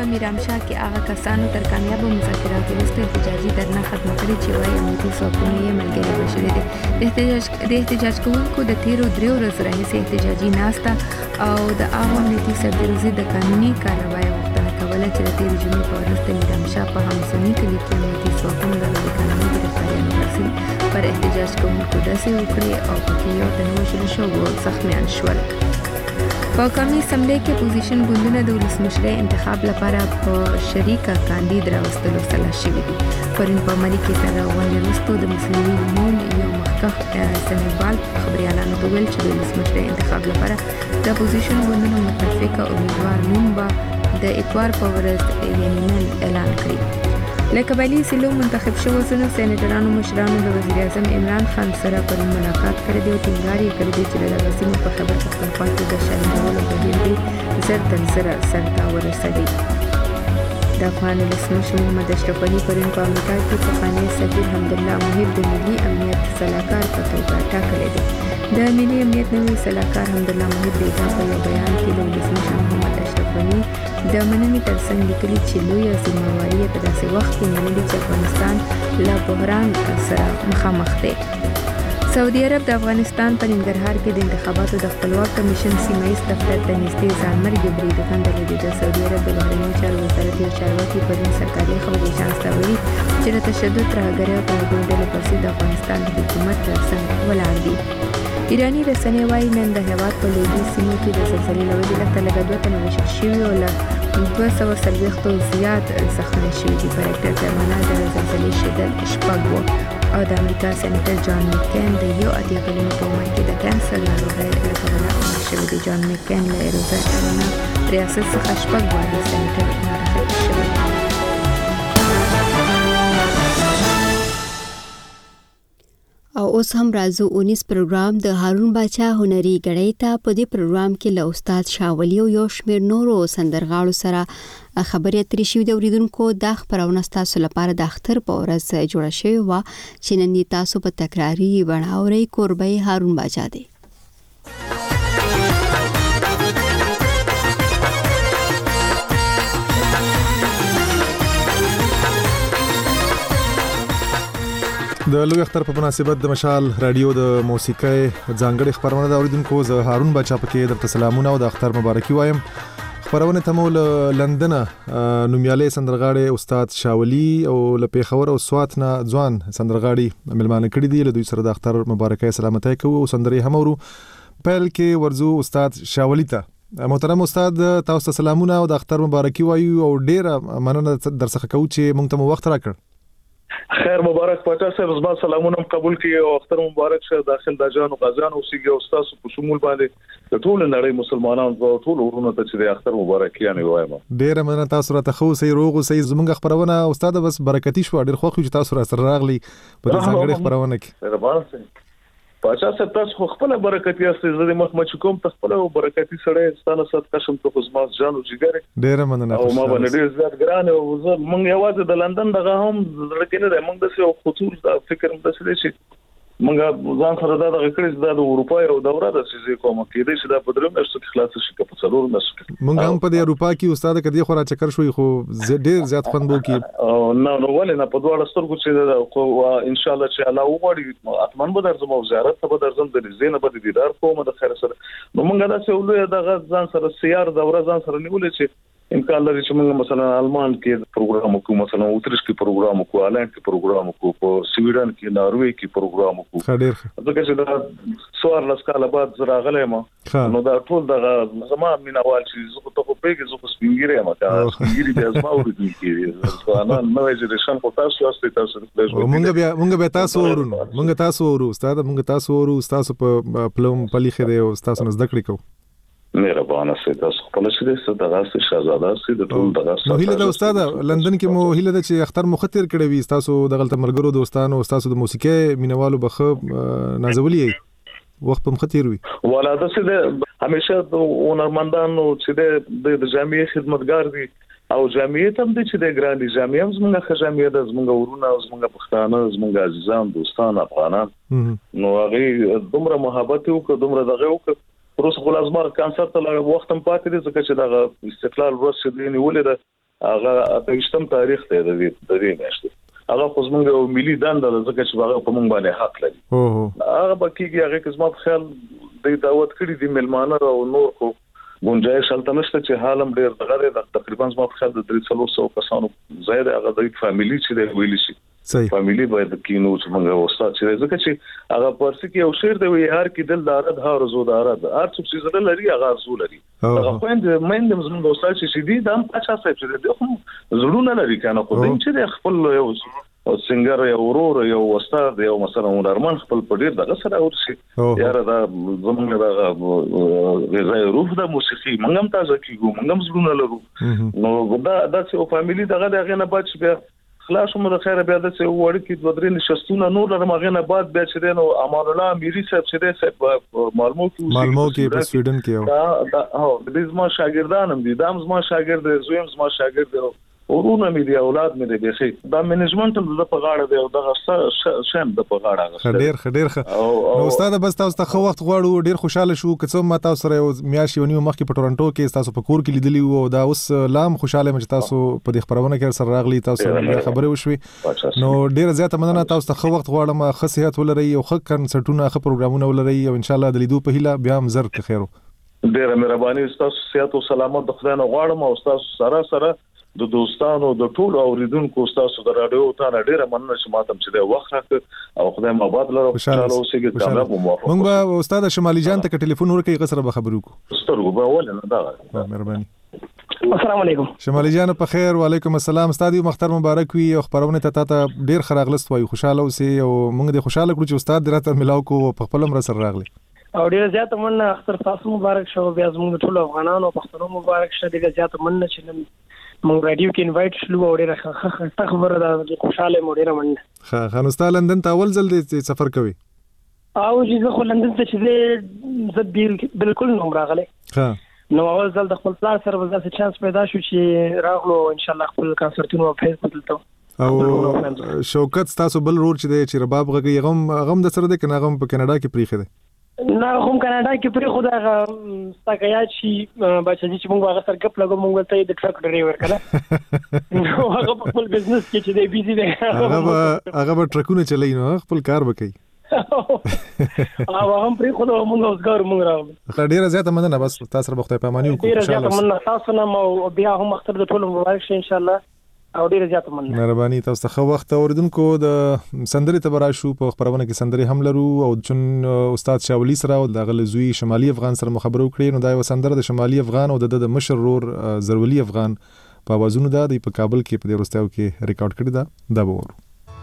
میرامشاه کې هغه کسانو تر کامیابه مذاکراتو وروسته احتجاجي درنه ختمه کړې چې وايي امنیتي ځواکونه یې ملګري بشري دي. د احتجاج د احتجاج کوونکو د تیرو دریو ورځو راهیسې احتجاجي ناسته او د هغو امنیتي سربېروزي د قانوني کاروایۍ غوښتنه کوله چې د تېرې جمعې په ورځ د میرامشاه په همسني کلي کې امنیتي ځواکونه د غیر قانوني ګرفتاریانو پرسي پر احتجاج کوونکو داسې وکړې او پکې یو تن وژل شوي زخمیان شول. په قومي اسمبلی کې اپوزیشن ګوندونه د ولسمشرۍ انتخاب لپاره په شریکه کاندید راوستلو سلا شوي دي. پرون په عملي کې تر غونډې وروسته د مسلمي یونیون یو مخکښ سنیبال خبریالانو ته وویل چې د ولسمشرۍ انتخاب لپاره د اپوزیشن ګوندونو متفقه امیدوار نوم به د اتوار په ورځ یعنې نن اعلان کړي. له قبایلي ضلعو منتخب شوو ځینو سینیټرانو مشرانو د وزیر اعظم عمران خان سره پرون ملاقات کړی دی او ټینګار یې کړی دی چې د دغه سیمو په خیبر پښتونخوا کې د شاملولو بهیر دی زر تر زره سرته ورسوي. د افغان ولسمشر محمد اشرف غني پرون په امریکا کې پخوانی سفیر حمدالله محب د ملي امنیت سلاکار په توګه ټاکلی دی. د ملي امنیت نوي سلاکار حمدالله محب د دا په یو بیان کې د ولسمشر محمد اشرف غني د مننې ترڅنګ لیکلي چې لویه ذمہواري په داسې وخت کې منلي چې افغانستان له بحران سره مخامخ دی. سعودي عرب د افغانستان په ننګرهار کې د انتخاباتو د خپلواک کمیشن سیمایي دفتر ته نږدې ځانمرګي برید غندلې دي. د سعودي عرب د بهرنیو چارو وزارت یو چارواکي پرون سرکاري خبري اژانس ته ویلي چې د تشدد ترهګرۍ او ترهګرو ډلو پر ضد د افغانستان د حکومت ترڅنګ ولاړ دي. ایراني رسنۍ وايي نن د هېواد په لویدیځ سیمو کې د زلزلې له وجې لږ تر لږه دوه تنه وژل شوي او له دوه سوه څلوېښتو زیات زخمي شوي دي. په ریکټر پیمانه د زلزلې شدت شپږ و او د امریکا سېنیټر جان مکین د یو اتیا کلونو په عمر کې د کانسر ناروغۍ له کبله مړ شوی دی. جان مکین له ایریزونا ریاست څخه شپږ وارې سېنیټر معرفي شوی. او اوس هم راځو اونیس پروګرام د هارون باچا هنري غړې ته. په دې پروګرام کې له استاد شاولی او یو شمېر نورو سندرغاړو سره خبرې اترې شوې د اوریدونکو د خبرونه تاسو لپاره د اختر په ورځ جوړه شوې و چې نن تاسو په تکراری بڼه اورئ. کوربه هارون باچا دی. د لوی اختر په مناسبت د مشال رادیو د موسیقۍ ځانګړي خبرونه د اوریدونکو زه هارون باچا پکې درته سلامونه او د اختر مبارکي وایم. خبرونه ته مول لندن نومیالي سندرغاړي استاد شاولی او له پیښور او سوات نه ځوان سندرغاړي ملمانه کړي دي. له دوی سره د اختر مبارکي سلامتای کوو او سندري هم ورو. پیل کې ورزو استاد شاولی ته. محترم استاد تاسو سلامونه او د اختر مبارکي وایو او ډیره مننه درڅخه کوو چې موږ ته وخت راکړ. خیر مبارک پاچا صاحب زما سلامونه قبول کړئ او اختر مبارک شه داخل د جانو غزان او سیګي او تاسو په شمول باندې د ټول نړۍ مسلمانانو او ټول ورونو ته چې د اختر مبارک یانه وایم. ډیره مننه تاسو راته خو سي روغ او سي زمونږ خبرونه استاد بس برکتی شو ډیر خوښ چې تاسو را سره راغلي په دې څنګه خبرونه کې. پاچا صاحب تاسو خپل برکتی یاستئ زه مخ مچ کوم خپل برکتی سره ستانه ست قسم ته خصمات جانو جګر ډیره مننه او ما باندې ډیر زیات ګران او زه مونږ یوازې د لندن دغه هم لکه نه مونږ د څه خطور د فکر هم د څه شي مونږ ځان سره دا د کړي د اروپا او دوره د سيزي کوم کې د څه د پدرم نشو خلاص شي په څلور نشو مونږ هم په اروپا کې استاد کدي خو را چکر شوې خو ډیر زیات خوند بو کې او نو نو ولې نه په دوه سترګو چې ان شاء الله چې الله وغوړي اتمن به درځم او زیارت ته به درځم د زینب د دیدار کوم د خیر سره نو مونږ دا څه ولې د ځان سره سیار دوره ځان سره نیولې چې امکان لري چې موږ مثلا آلمان کې پروګرام وکړو مثلا اوترش کې پروګرام وکړو هالند کې پروګرام وکړو په سویډن کې ناروې کې پروګرام وکړو خډیر ځکه چې دا څوار لس کاله بعد زراغله ما نو دا ټول د زما مینوال چې زه ته په پیګه زه په سپینګری ما تا سپینګری د ازما ورته کې انا نوې جنریشن په تاسو واستي تاسو موږ بیا موږ به تاسو ورو موږ تاسو ورو استاد موږ تاسو ورو تاسو په پلوم پلیخه دی او تاسو نه زده کړی کو مهربانه سي تاسو خپل شې د دغه شهزاده سي د ټول دغه نو هیله د استاد لندن کې مو هیله د چې اختر مخاطر کړی وي تاسو د غلط مرګرو دوستانو تاسو د موسیقي مینوالو بخ نازولي وخت په مخاطر وي ولا د سي د همیشه د هنرمندانو چې د جامعي خدمتګار دي او جامعي تم دي چې د ګراندي جامعي هم زموږه خجامعي د زموږه ورونه او زموږه پښتانه زموږه عزیزان دوستان افغانان نو هغه دومره محبت او دومره دغه او روس خو لازم کانسرت له وخت هم پاتې دي ځکه چې دا استقلال ورځ دې نیولې ده هغه اتهشتم تاریخ ته د دې د دې میاشتې هغه خو زموږ ملي دنده ځکه چې هغه په موږ باندې حق لري هغه بکیږي هغه قسمت خیال د دعوت کړي دي ملمانه او نور خو گنجائش شلته نشته چې حالم ډیر دغه د تقریبا زما په خیال د درې څلور سو کسانو زائد هغه د فاميلي چې د ویل شي صحیح فاميلي باید کینو چې موږ استاد چې ځکه چې هغه پرسي کې یو شعر دی وی هر کې دل دارد ها رزو دارد هر څه چې زړه لري هغه رزو لري هغه خويند مېند زموږ استاد چې دي د هم پچا صاحب چې دی خو زړونه لري کنه خو دین چې خپل یو او سنگر یو ورور یو استاد یو مثلا هنرمن خپل پډیر دغه سره ورسي یاره دا زمونږ د غذای روح د موسیقي منګم تازه کیږو منګم زړونه لرو نو دا د څو فاميلي دغه دغه نه بچ بیا خلاص مو خیره بیا د څو وړ کې د درې نشستونه نور لرم هغه نه بعد بیا چې نو امان الله اميري صاحب چې صاحب مالمو کې مالمو کې په سویډن کې دا هو د زما شاګردان هم دي دا زما شاګرد زویم زما شاګرد ورونه مې دی اولاد مې دی بخي دا منیجمنت د په غاړه دی او دغه شم د په غاړه خډیر خډیر نو استاد بس تاسو ته خو وخت غواړو ډیر خوشاله شو که ما تاسو سره میاشي ونیو مخکې په ټورنټو کې تاسو په کور کې لیدلی او دا اوس لام خوشاله مې تاسو په دې خبرونه کې سره راغلی تاسو خبرې وشوي نو ډیر زیاته مننه تاسو ته خو وخت غواړم ښه صحت ولرئ او ښه کنسرټونه ښه پروګرامونه ولرئ او ان شاء الله د لیدو په هیله بیا هم زر که خیرو ډیر مهرباني تاسو صحت او سلامت د خدای نه غواړم او تاسو سره سره د دوستانو د ټول اوریدونکو تاسو د رادیو ته ډیره مننه چې ماتم چې د وخت راکړ او خدای مباد لرو خوشاله اوسئ کامیاب او موفق موږ به استاد شمالي جان ته ټلیفون ورکړي غسر به خبرو کو سترګو به ولنه دا مهرباني السلام علیکم شمالي جان په خیر وعلیکم السلام استاد مختار مبارک وي او خبرونه ته ته ډیر خراغلست وای خوشاله اوسئ او موږ د خوشاله کړو چې استاد راته ملاو کو په خپل مر سره راغلی او ډیر زیات مننه اختر تاسو مبارک شو بیا زموږ ټول افغانانو پښتنو مبارک شه ډیر زیات مننه چې مونږ رادیو کې انوایټ شلو او ډیره ښه خبره ده خوشاله مو ډیره مننه ښه خانوستا لندن ته اول ځل د سفر کوي او چې زه خو لندن ته چې زه بالکل نو راغلی ښه نو اول ځل د خپل پلار سره وځل چې چانس پیدا شو چې راغلو ان شاء الله خپل کنسرټونو په فیس بدلته او شوکت تاسو بل رور چې د چې رباب غږی غم غم د سره د کنه غم په کینیډا کې پریخه ده نه هم کاناډا کې پرې خدای ساګیا چې بچی چې موږ هغه سره غپ لګو موږ ته د ټرک ډرایور کړه نو هغه په خپل بزنس کې چې دی بیزی دی هغه هغه به ټرکونه چلای نو خپل کار وکړي او هم پرې خدای موږ اوسګار موږ راو ډیره زیاته مننه بس تاسو سره بخته پامانی وکړو ډیره زیاته مننه تاسو نه مو بیا هم اختر د ټولو مبارک شه ان شاء الله او ډیره زیاته مننه مهرباني تاسو ته خو وخت اوریدونکو د سندري تبرا شو په خبرونه کې سندري هم لرو او چون استاد شاولی سره او د غلزوی شمالي افغان سره مخابره وکړي نو دا یو سندره د شمالي افغان او د مشر رور زرولی افغان په اوازونو دا د کابل کې په ورستاو کې ریکارډ کړی دا دا وره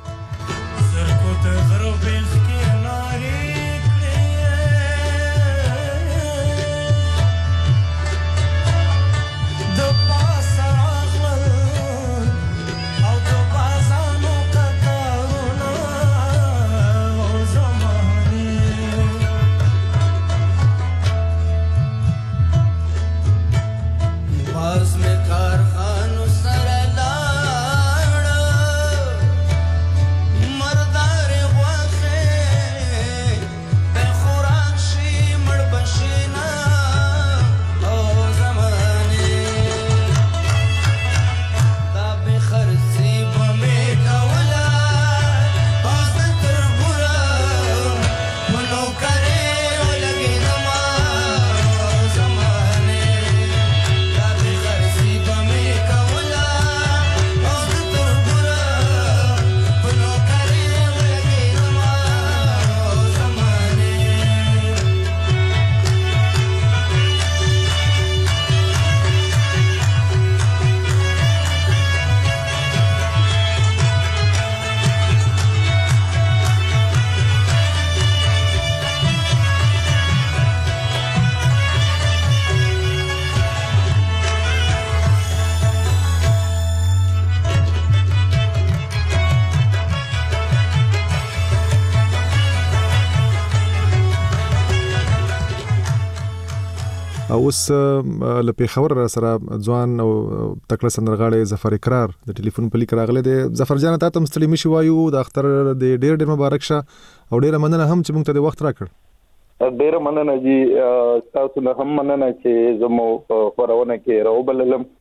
اوس لپاره خبر را سره ځوان او تکړه سندرغاړي ظفر اقرار د ټلیفون په لیک راغله د ظفر جان ته تم ستړي مشي وایو د اختر د ډېر ډېر مبارک شه او ډېر مننه هم چې موږ ته د وخت راکړ ډېر مننه جی تاسو نه هم مننه چې زمو خبرونه کې راوبللم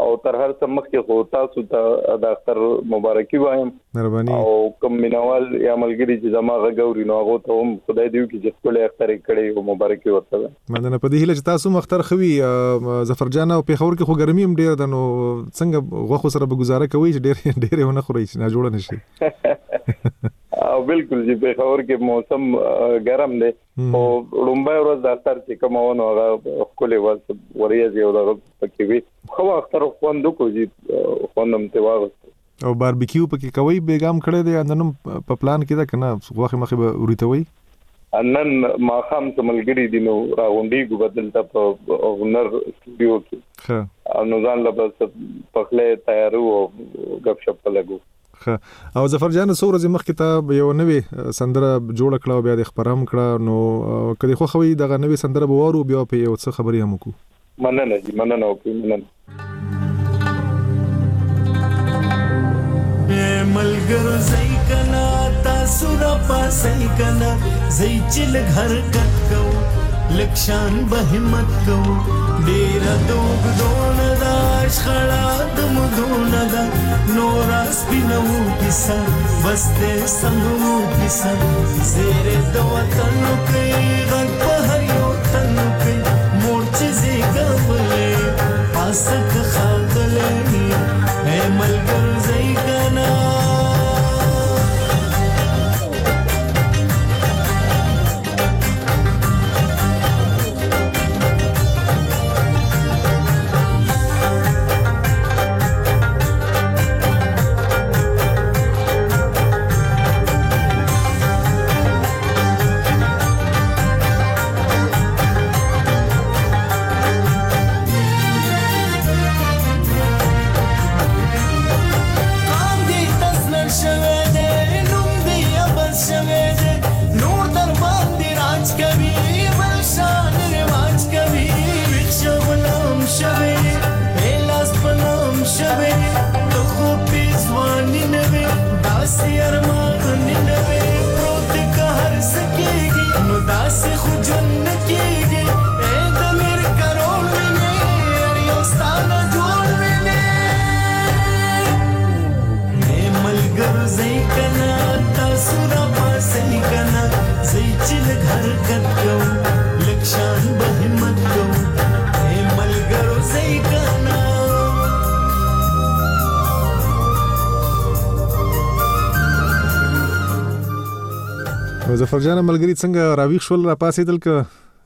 او تر هر څه مخکې خو تاسو ته د اختر مبارکي وایم مهرباني او کوم مینوال یا ملګری چې زما غوړي نو هغه ته هم خدای دې وکړي چې خپل اختر کړي او مبارکي ورته مننه. په دې هیله چې تاسو مختر خوي ظفر جان او پیښور کې خو ګرمي هم ډیر ده نو څنګه غوخو سره به گزاره کوي چې ډیر ډیر ونه خوري چې نه جوړ نشي. او بالکل چې پیښور کې موسم ګرم دی او لومبای ورځ د اختر چې کوم ونه هغه خپل ورځ وريځي او د پکې وي خو اختر خوندو کوي خوندم ته واغ او باربیکیو پکې کوي بیګام کړي دی نن په پلان کې دا کنه غوخه مخه به وريتوي نن ما خام سملګری دي نو راغونډي کو بدل ته په هنر سټوډیو کې ها نو ځان لا بس پخله تیارو او غب شپ لګو. او ظفر جان سو ورځې مخکې ته یو نوې سندره جوړ کړه بیا د خبرام کړه نو کله خو خوي دغه نوې سندره بوارو بیا په یو څه خبري هم کو. مننه جی مننه او مننه. ملګرو زئی کنا تاسو را پاسای کنا زئی چې لګ حرکت کو لکشان به همت کو ډیر دوغ دون داش خړا دم دون دا نور سپینو کیسه بس دې سمو کیسه زیر د وطن کې غږ په هر یو تن کې مورچ زیګ ولې پاسک خاغلې اے ملګر زئی کنا ظفر جان ملګری څنګه راویښ شول را پاسې دل ک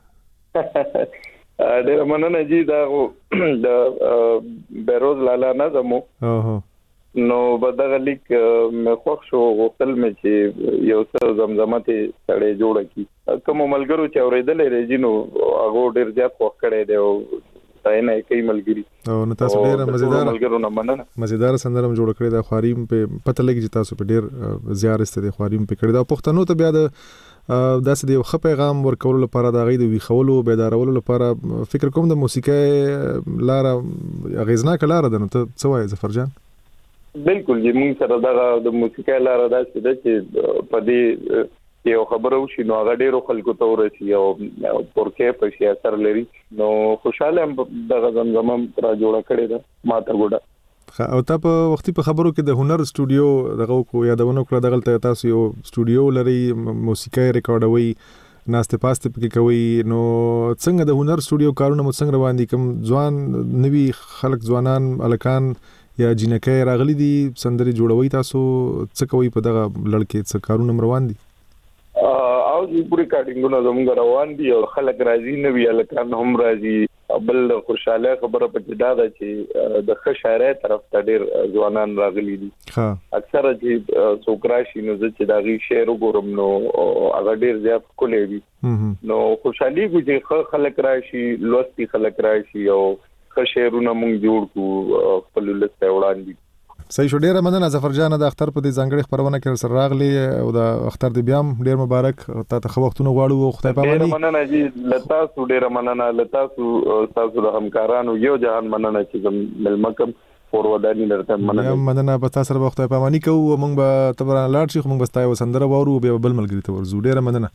ډېر مننه جی دا د بیروز لالا نه زمو اوه نو بدغه لیک مې خوښ شو غوښتل مې چې یو څه زمزمه ته سړې جوړه کی کوم ملګرو چې اورېدلې رېجینو هغه ډېر زیات خوښ کړي دی او تاینه کوي ملګری او نو تاسو ډېر مزیدار ملګرو نه مننه مزیدار سندره جوړ کړی دا خواریم په پته لګی چې تاسو په ډېر زیار است دي خواریم په کړی دا پښتنو ته بیا د داسې دی خو پیغام ورکول لپاره دا غي د ویخولو بیدارولو لپاره فکر کوم د موسیقي لار غیزناک لار ده نو ته څه وایې ظفر جان؟ بالکل جی موږ سره دا د موسیقي لار داسې ده چې په دې یو خبرو شي نو هغه ډیرو خلکو ته ورسي او پورکې په شي اثر لري نو خوشاله د زمزمه را جوړه کړې ده ماته ګوډه او تا په وختي په خبرو کې د هنر سټوډیو دغه کو یادونه کړه دغه تاسو یو سټوډیو لري موسیقي ریکارډوي ناشته پاسته پکې کوي نو څنګه د هنر سټوډیو کارونه مو څنګه روان دي کوم ځوان نوی خلک ځوانان الکان یا جنکې راغلي دي سندري جوړوي تاسو څه کوي په دغه لړکې څه کارونه روان دي؟ او د پوری کارډینګونو زموږ روان دي او خلک راځي نو وی الکان هم راځي بل خوشاله خبره پکې دا ده چې د ښه شاعرۍ طرف ته ډیر ځوانان راغلي دي ها اکثره چې سوکراشي نو چې دا غي شعر وګورم نو هغه ډیر زیات کولې وي نو خوشالي چې خلک راشي لوستي خلک راشي او ښه شعرونه موږ جوړ کو خپل لسته وړاندې صحیح شو ډیره مننه ظفر جان د اختر په دې ځانګړي خبرونه کې سره راغلي او د اختر د بیام ډیر مبارک تا ته خو وختونه غواړو او خدای پاماني ډیره مننه جی لتا سو ډیره مننه لتا سو تاسو د همکارانو یو جهان مننه چې ملمکم فورودانی درته مننه یم مننه په تاسو سره خدای پاماني کوو موږ به تبر لاړ شي خو موږ بستای وسندره وورو به بل ملګری ته ورزو ډیره مننه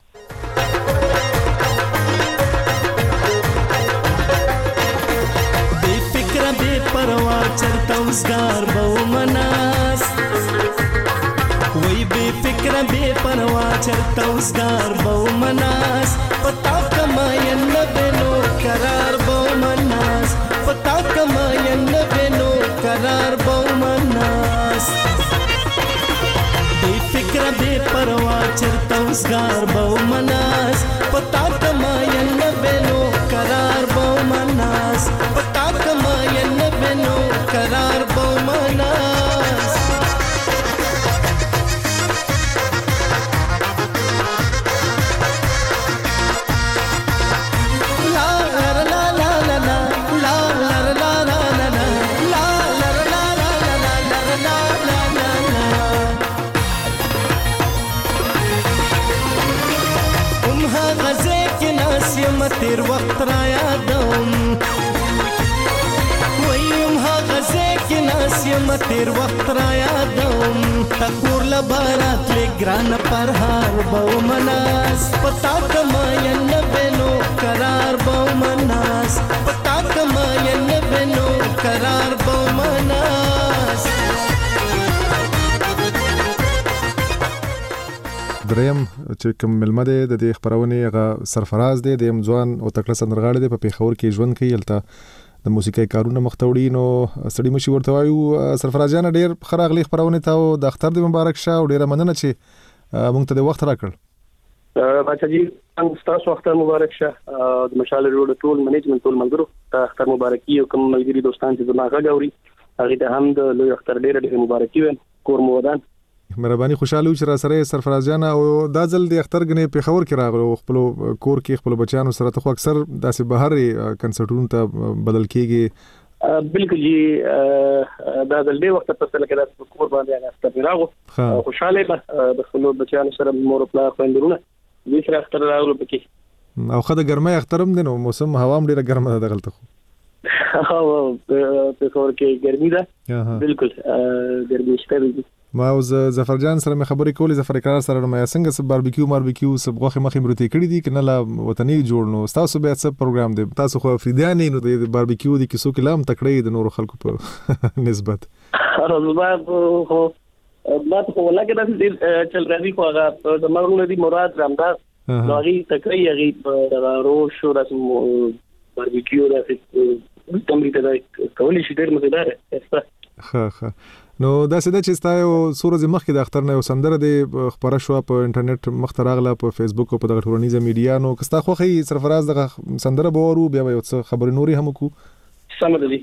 اوسګار به مناس وای بے فکر بے پروا چرته اوسګار به مناس پتا کما ین بنو قرار به مناس پتا کما ین بنو قرار به مناس بے فکر بے پروا چرته اوسګار به مناس پتا کما ین بنو قرار به مناس پتا کما ین بنو قرار به مناس تیر وخت را یادوم ویم ها غزه کې ناس یم تیر وخت را یادوم تکور لبارات لګران پر هار بو مناس پتا کما ین بنو قرار بو مناس پتا کما ین بنو قرار بو مناس دریم چې کوم ملمه دی د دې خبرونه غا سرفراز دی د ځوان او تکړه سندرغاړي دی په پیښور کې ژوند کوي الته د موسیقي کارونه مختوړي نو سړی مشي ورته وایو سرفراز جان ډیر خراغلی خبرونه ته او د اختر د مبارک شه او ډیره مننه چې مونږ ته د وخت راکړ بچا جی تاسو اختر مبارک شه د مشال روډ ټول منیجمنت ټول ملګرو ته اختر مبارکي او کوم ملګری دوستان چې زما غاوري هغه ته هم د لوی اختر ډیره ډیره مبارکي ویم کور مو ودان مهرباني خوشاله چې را سره سرفراز جان او دا ځل د اختر غنې په خبر کې راغلو خپل کور کې خپل بچانو سره ته خو اکثر داسې بهر کنسرټونو ته بدل کیږي بالکل جی دا ځل ډیر وخت په سره کې د کور باندې اختر راغو خوشاله به د خپل بچانو سره مور او پلار خويندرونه دې سره اختر راغلو پکې او خدای ګرمه اخترم دي نو موسم هوا هم ډیره ګرمه ده دغلته خو او په کور کې ګرمي ده بالکل ګرمي شته ما او ظفر جان سره مې خبرې کولې ظفر اقرار سره مې څنګه سب باربیکیو ماربیکیو سب غوخه مخې مرته کړې دي کنه لا وطني جوړ نو تاسو به څه پروګرام دی تاسو خو افریدیان نو د باربیکیو د کیسو کلام تکړې د نور خلکو په نسبت ما خو ما ته ولاګه د چل راځي خو هغه د مرونه دي مراد رمضان نو هغه تکړې هغه روش او رسم باربیکیو راځي تمرین ته کولې شي ډېر مزیدار است ها ها نو دا سده چې ستاسو سورز مخکې د اختر نه یو سندره د خبره شو په انټرنیټ مختراغله په فیسبوک او په دغه ټولنیزه میډیا نو کستا خوخي سرفراز د سندره بورو بیا یو څه خبر نوري هم کو سم ده دي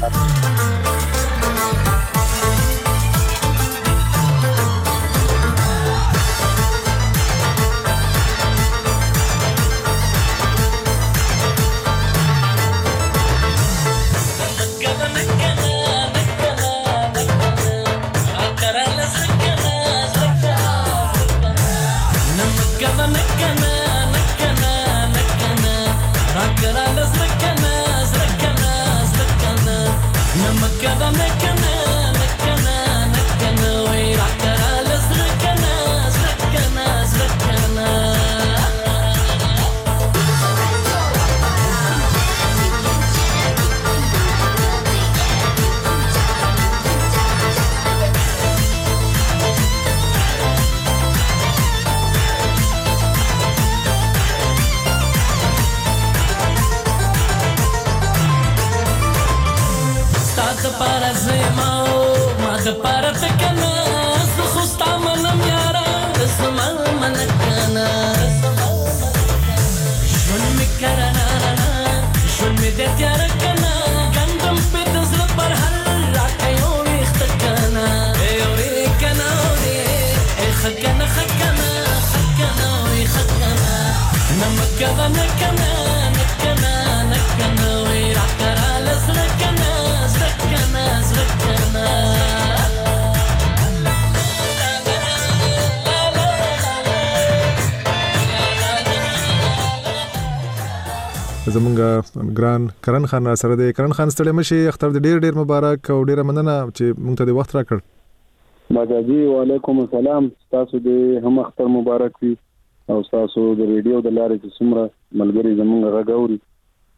زمونږ ګران کرن خان سره د کرن خان ستړي مشي اختر د ډیر ډیر مبارک او ډیره مننه چې مونږ ته د وخت راکړ ماجي وعلیکم السلام تاسو د هم اختر مبارک وي او تاسو د ریډیو د لارې چې څومره ملګری زمونږ غاوري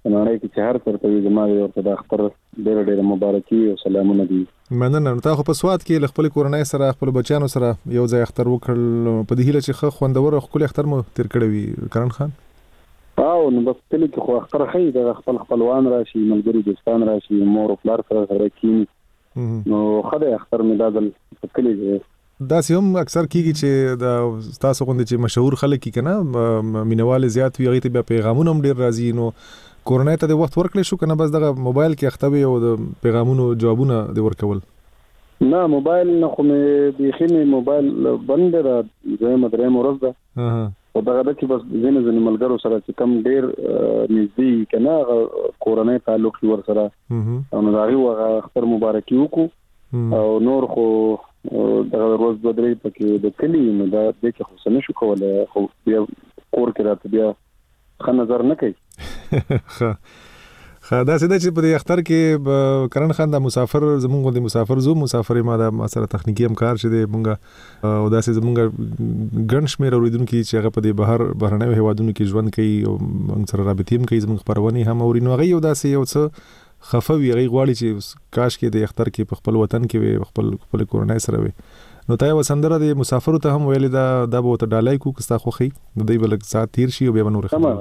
نړۍ کې چې هر څرته وي زما د ورته د اختر ډېر ډېر مبارکي او سلامونه دي. مننه. نو تا خو په سواد کې خپل کورنۍ سره خپل بچیانو سره یو ځای اختر وکړ په دې هیله چې خو خوندور او خپل اختر مو تیر کړی وي کرن خان. او نو بس کله کې خو اختر خې د خپل خپلوان راشي ملګری دوستان راشي مور او پلار سره سره کېني نو خدای اختر مې دادل کلی دی. دا سیم اکثر کیږي چې د تاسو غوندي چې مشهور خلک کی کنه مینوال زیات وي غیته بیا پیغامونه هم ډیر راځي نو کورونای ته د وخت ورکړې شو کنه بس دغه موبایل کې اختوي او د پیغامونو جوابونه دی ورکول. نه موبایل نه خو مې بيخینه موبایل بند را زما درې مرز ده او دغه د چې بس زینې زینې ملګرو سره چې کم ډیر نږدې کنه کورونای تعلق ور سره او نو داغي وغه اختر مبارکي وکړو او نور خو دغه روز د درې پکې د کلی نو دا د کې خو څه نشو کولای خو بیا کور کې راته بیا ښه نظر نه کوي. ښه ښه دا څه چې په اختر کې کرن خان د مسافر زمونږ د مسافر زو مسافر ما د سره تخنیکی همکار شه دی مونږه او دا څه زمونږ ګڼ شمېر اوریدونکو چې هغه په د بهر بهرنیو هیوادونو کې ژوند کوي او موږ سره رابطې هم کوي زمونږ خبرونه هم اورینو هغه یو داسې یو څه خفوي غي غواړي چې کاش کې د اختر کې په خپل وطن کې وي خپل خپل کورنۍ سره وي نو تای وسندره د مسافر ته هم ویل دا د بوته ډالای کو کستا خو خي د دې بل سات تیر شي او بیا نور خبر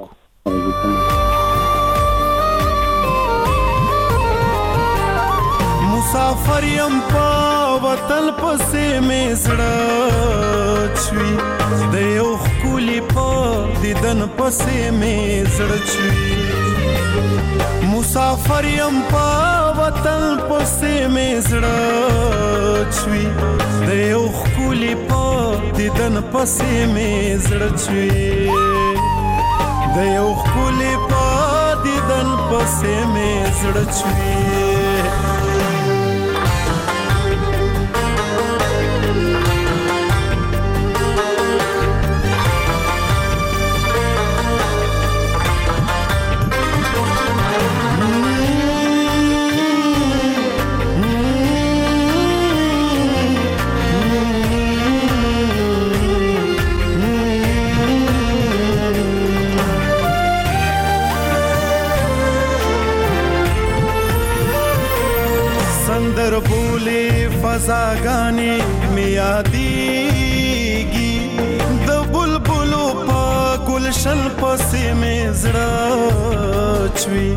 مسافر يم په وطن پسې مې زړه چوي د یو خولي په دیدن پسې مې زړه چوي مسافر يم په وطن پسې مې زړه چوي د یو خولي په دیدن پسې مې زړه چوي د یو خولي په دیدن پسې مې زړه چوي. فضاګانی می یادېږي د بلبلو په ګلشن پسې مې زړه چوي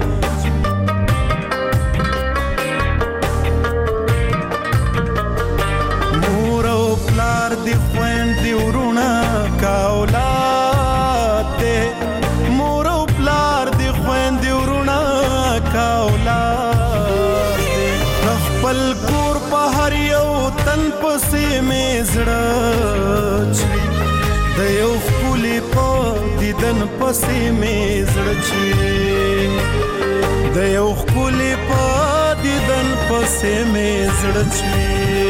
مور او پلار دی خویندې ورونه کا اولاد دی مور او پلار دی خویندې ورونه کا اولاد دی خپل کور په هر یو تن پسې مې زړه چوي د یو خولي په دیدن پسې مې زړه چوي د یو خولي په دیدن پسې مې زړه چوي.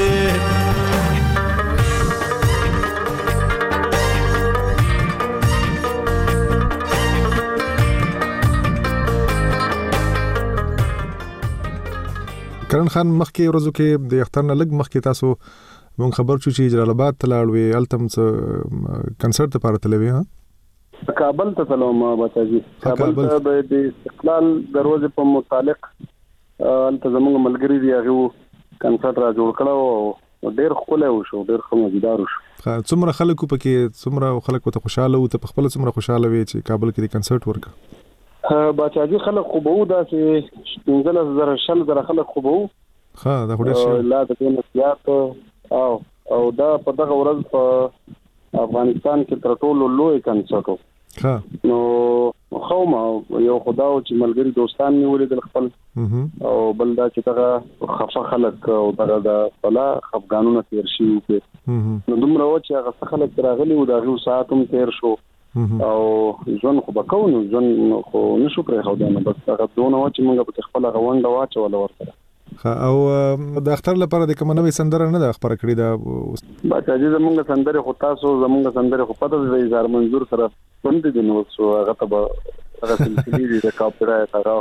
کرن خان مخکې ورځو کې د اختر نه لګ مخکې تاسو مون خبر شو چې جلال آباد ته لاړوي التم کنسرت لپاره تلوي ها کابل ته تلوم بچاجي کابل ته د استقلال دروازه په متعلق الته زموږ ملګری دی هغه کنسرت را جوړ کړو ډېر خوله وشو ډېر خموجدار وشو. څومره خلکو پکې څومره خلکو ته خوشاله وو ته خپل څومره خوشاله وي چې کابل کې د کنسرت ورک بچاجي خلک خو به دا چې پنځه زره شل زره خلک خو به ها دا وړه شي لا د نسيات او او دا په دغه ورځ په افغانستان کې تر ټولو لوی کنسرت ها نو خو ما یو خداو چې ملګری دوستان نیولې د خپل او بل دا چې دغه خفه خلک او دغه د فلا افغانونو تیر شي نو دومره و چې هغه خلک راغلي او دغه ساعتوم تیر شو او ځون خو بکاونو ځون خو نشو پرې خو دا نه بس هغه دونه و چې موږ په خپل غونډه واچول ورته او د اختر لپاره د کوم نوې سندره نه د خبره کړې دا بچا چې زمونږ سندره خو تاسو زمونږ سندره خو پته دی زار منظور سره باندې دی نو څو هغه ته هغه سلسله دي د کاپی رائټ هغه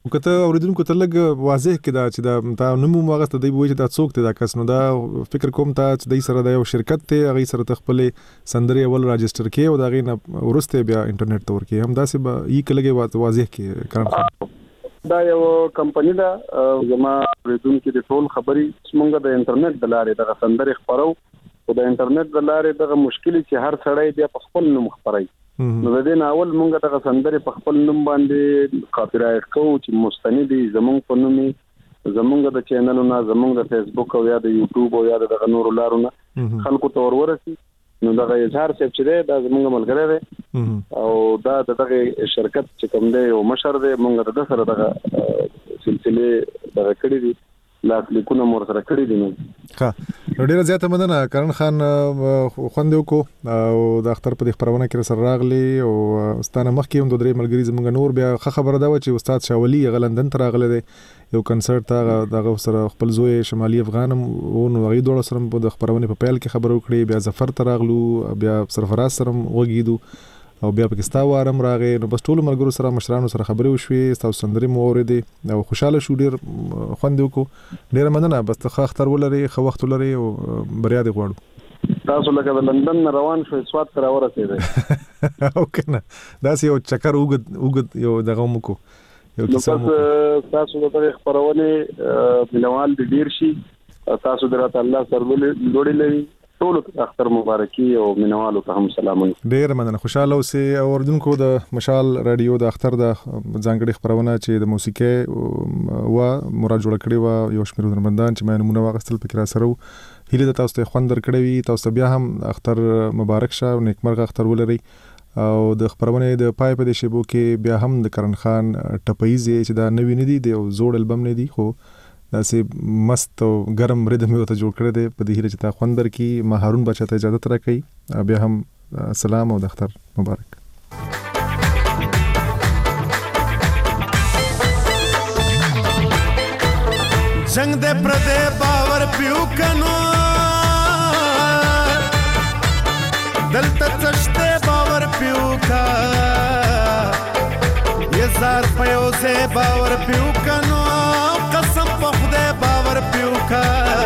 کته اوریدونکو ته لګ واضح کړه چې دا تا نوم واغ ته دی وایي چې دا څوک دی دا کس نو دا فکر کوم ته چې د سره د یو شرکت ته هغه سره تخپل سندري اول راجستر کې او دا غي نه ورسته بیا انټرنیټ تور کې هم دا سه یې کلګي واضح کې کړم دا یو کمپنی دا زما اوریدونکو د ټول خبري څنګه د انټرنیټ د لارې د سندري خبرو او د انټرنیټ د لارې د مشکل چې هر سړی بیا په خپل نوم خبري نو د دې اول مونږ ته سندري په خپل نوم باندې کاپی رائټ کوو چې مستند زمونږ په نومي زمونږ د چینلونو زمونږ د فیسبوک او یا د یوټیوب او یا د نورو لارونو خلکو ته ورورسي نو دا اظهار څه چې دا زمونږ ملګری دی او دا دغه شرکت چې کوم دی او مشر دی مونږ د سره دغه سلسله دغه کړی دی لاس لیکونه مور سره کړی دي نو ها ډیره زیاته مننه کرن خان خوندو کو او د اختر په خبرونه کې سره راغلی او ستانه مخکې هم د درې ملګری زمونږ نور بیا خبره دا و چې استاد شاولی غلندن تر راغله دی یو کنسرت تا دغه سره خپل زوی شمالي افغانم او نو غي دوه سره په خبرونه په پیل کې خبرو کړې بیا ظفر تر راغلو بیا سرفراز سره وګیدو او بیا پاکستان وارم راغې نو بس ټول ملګرو سره مشرانو سره خبرې وشوي تاسو سندري مو اوریدې او خوشاله شو ډیر خوندو کو ډیر مننه بس ته اختر ولري خو وخت ولري او بریا دې غواړو تاسو لکه د لندن روان شو سواد تر ورسېده او کنه دا یو چکر وګد وګد یو دغه مکو یو کیسه تاسو د خبرونه ملوال د ډیر شي تاسو درته الله سره لوړی لري ټول اختر مبارکي او مینوالو ته هم سلامونه ډیر مننه خوشاله اوسئ اوردونکو د مشال رادیو د اختر د ځانګړي خبرونه چې د موسیقي او مراد جوړ کړي و یو شمېر درمندان چې مې نمونه واغستل پکې را سره هیله د تاسو ته خوندر کړی وي تاسو بیا هم اختر مبارک شه او نیکمرغه اختر ولري او د خبرونه د پای په دې شیبو کې بیا هم د کرن خان ټپایزي چې دا نوی نه دی د زوړ البم نه دی خو داسې مست او ګرم ردم یو ته جوړ کړی دی په دې هیله چې تا خوندر کی ما هارون بچا ته اجازه تر کوي بیا هم سلام او د اختر مبارک جنگ دے پردے باور پیو کنو دل تچشتے باور پیو کا یہ زار پیو سے باور پیو کنو قسم په خدای باور پیو کا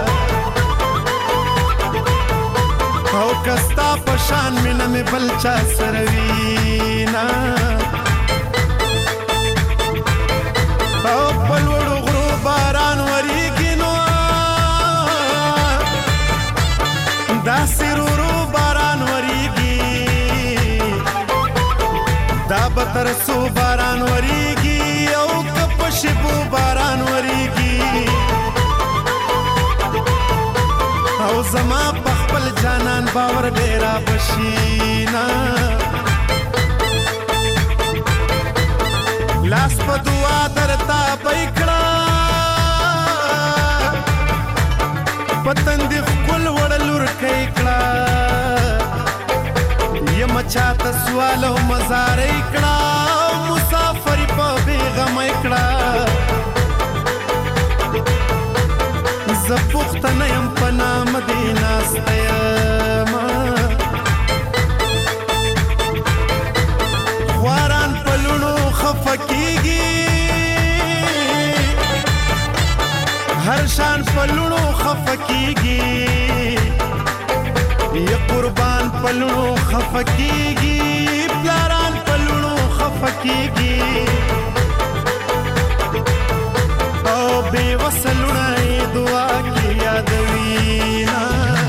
او کستا پشان مینه می بلچا سروینا او پلوړو غرو باران وریږي نو دا سرورو باران وریږي دا بتر سو باران وریږي او کپ شپو باران وریږي او زما په خپل جانان باور ډیرا بشینا لاس په دعا درتا پېکړه پتن دی خپل وړلور کېکړه یم چاته سوال او مزار کړه مسافر په بیغم کړه زپوخته نه يم په نام مدینه ستیم خواران پلونو خفکیږي هر شان پلونو خفکیږي یا قربان پلونو خفکیږي پلاران پلونو خفکیږي او بے وصلونه دعا کی یادوینا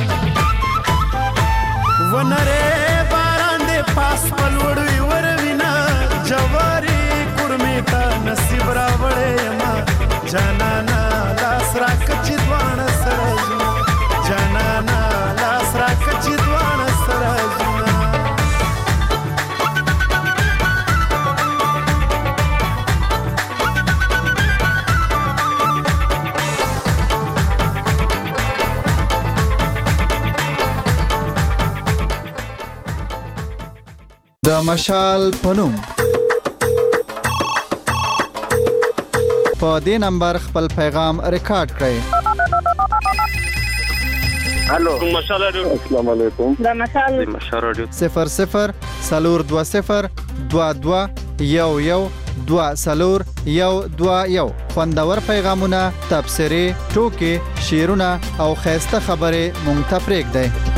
ونره باران دے پاس پلوڑوی وروینا جواری کرمیتا نصیب راوڑے ما جانانا لاس را کچی دوان سرازونا جانانا لاس را کچی دوان سرازونا د مشال پنوم په دې نمبر خپل پیغام ریکارډ کړئ. الو مشال رادیو السلام علیکم د مشال مشال رادیو صفر صفر سلور دو صفر دو دو یو یو دوه سلور یو دوه یو. خوندور پیغامونه، تبصرې، ټوکې، شعرونه او خیسته خبرې مونږ ته پرېږدئ.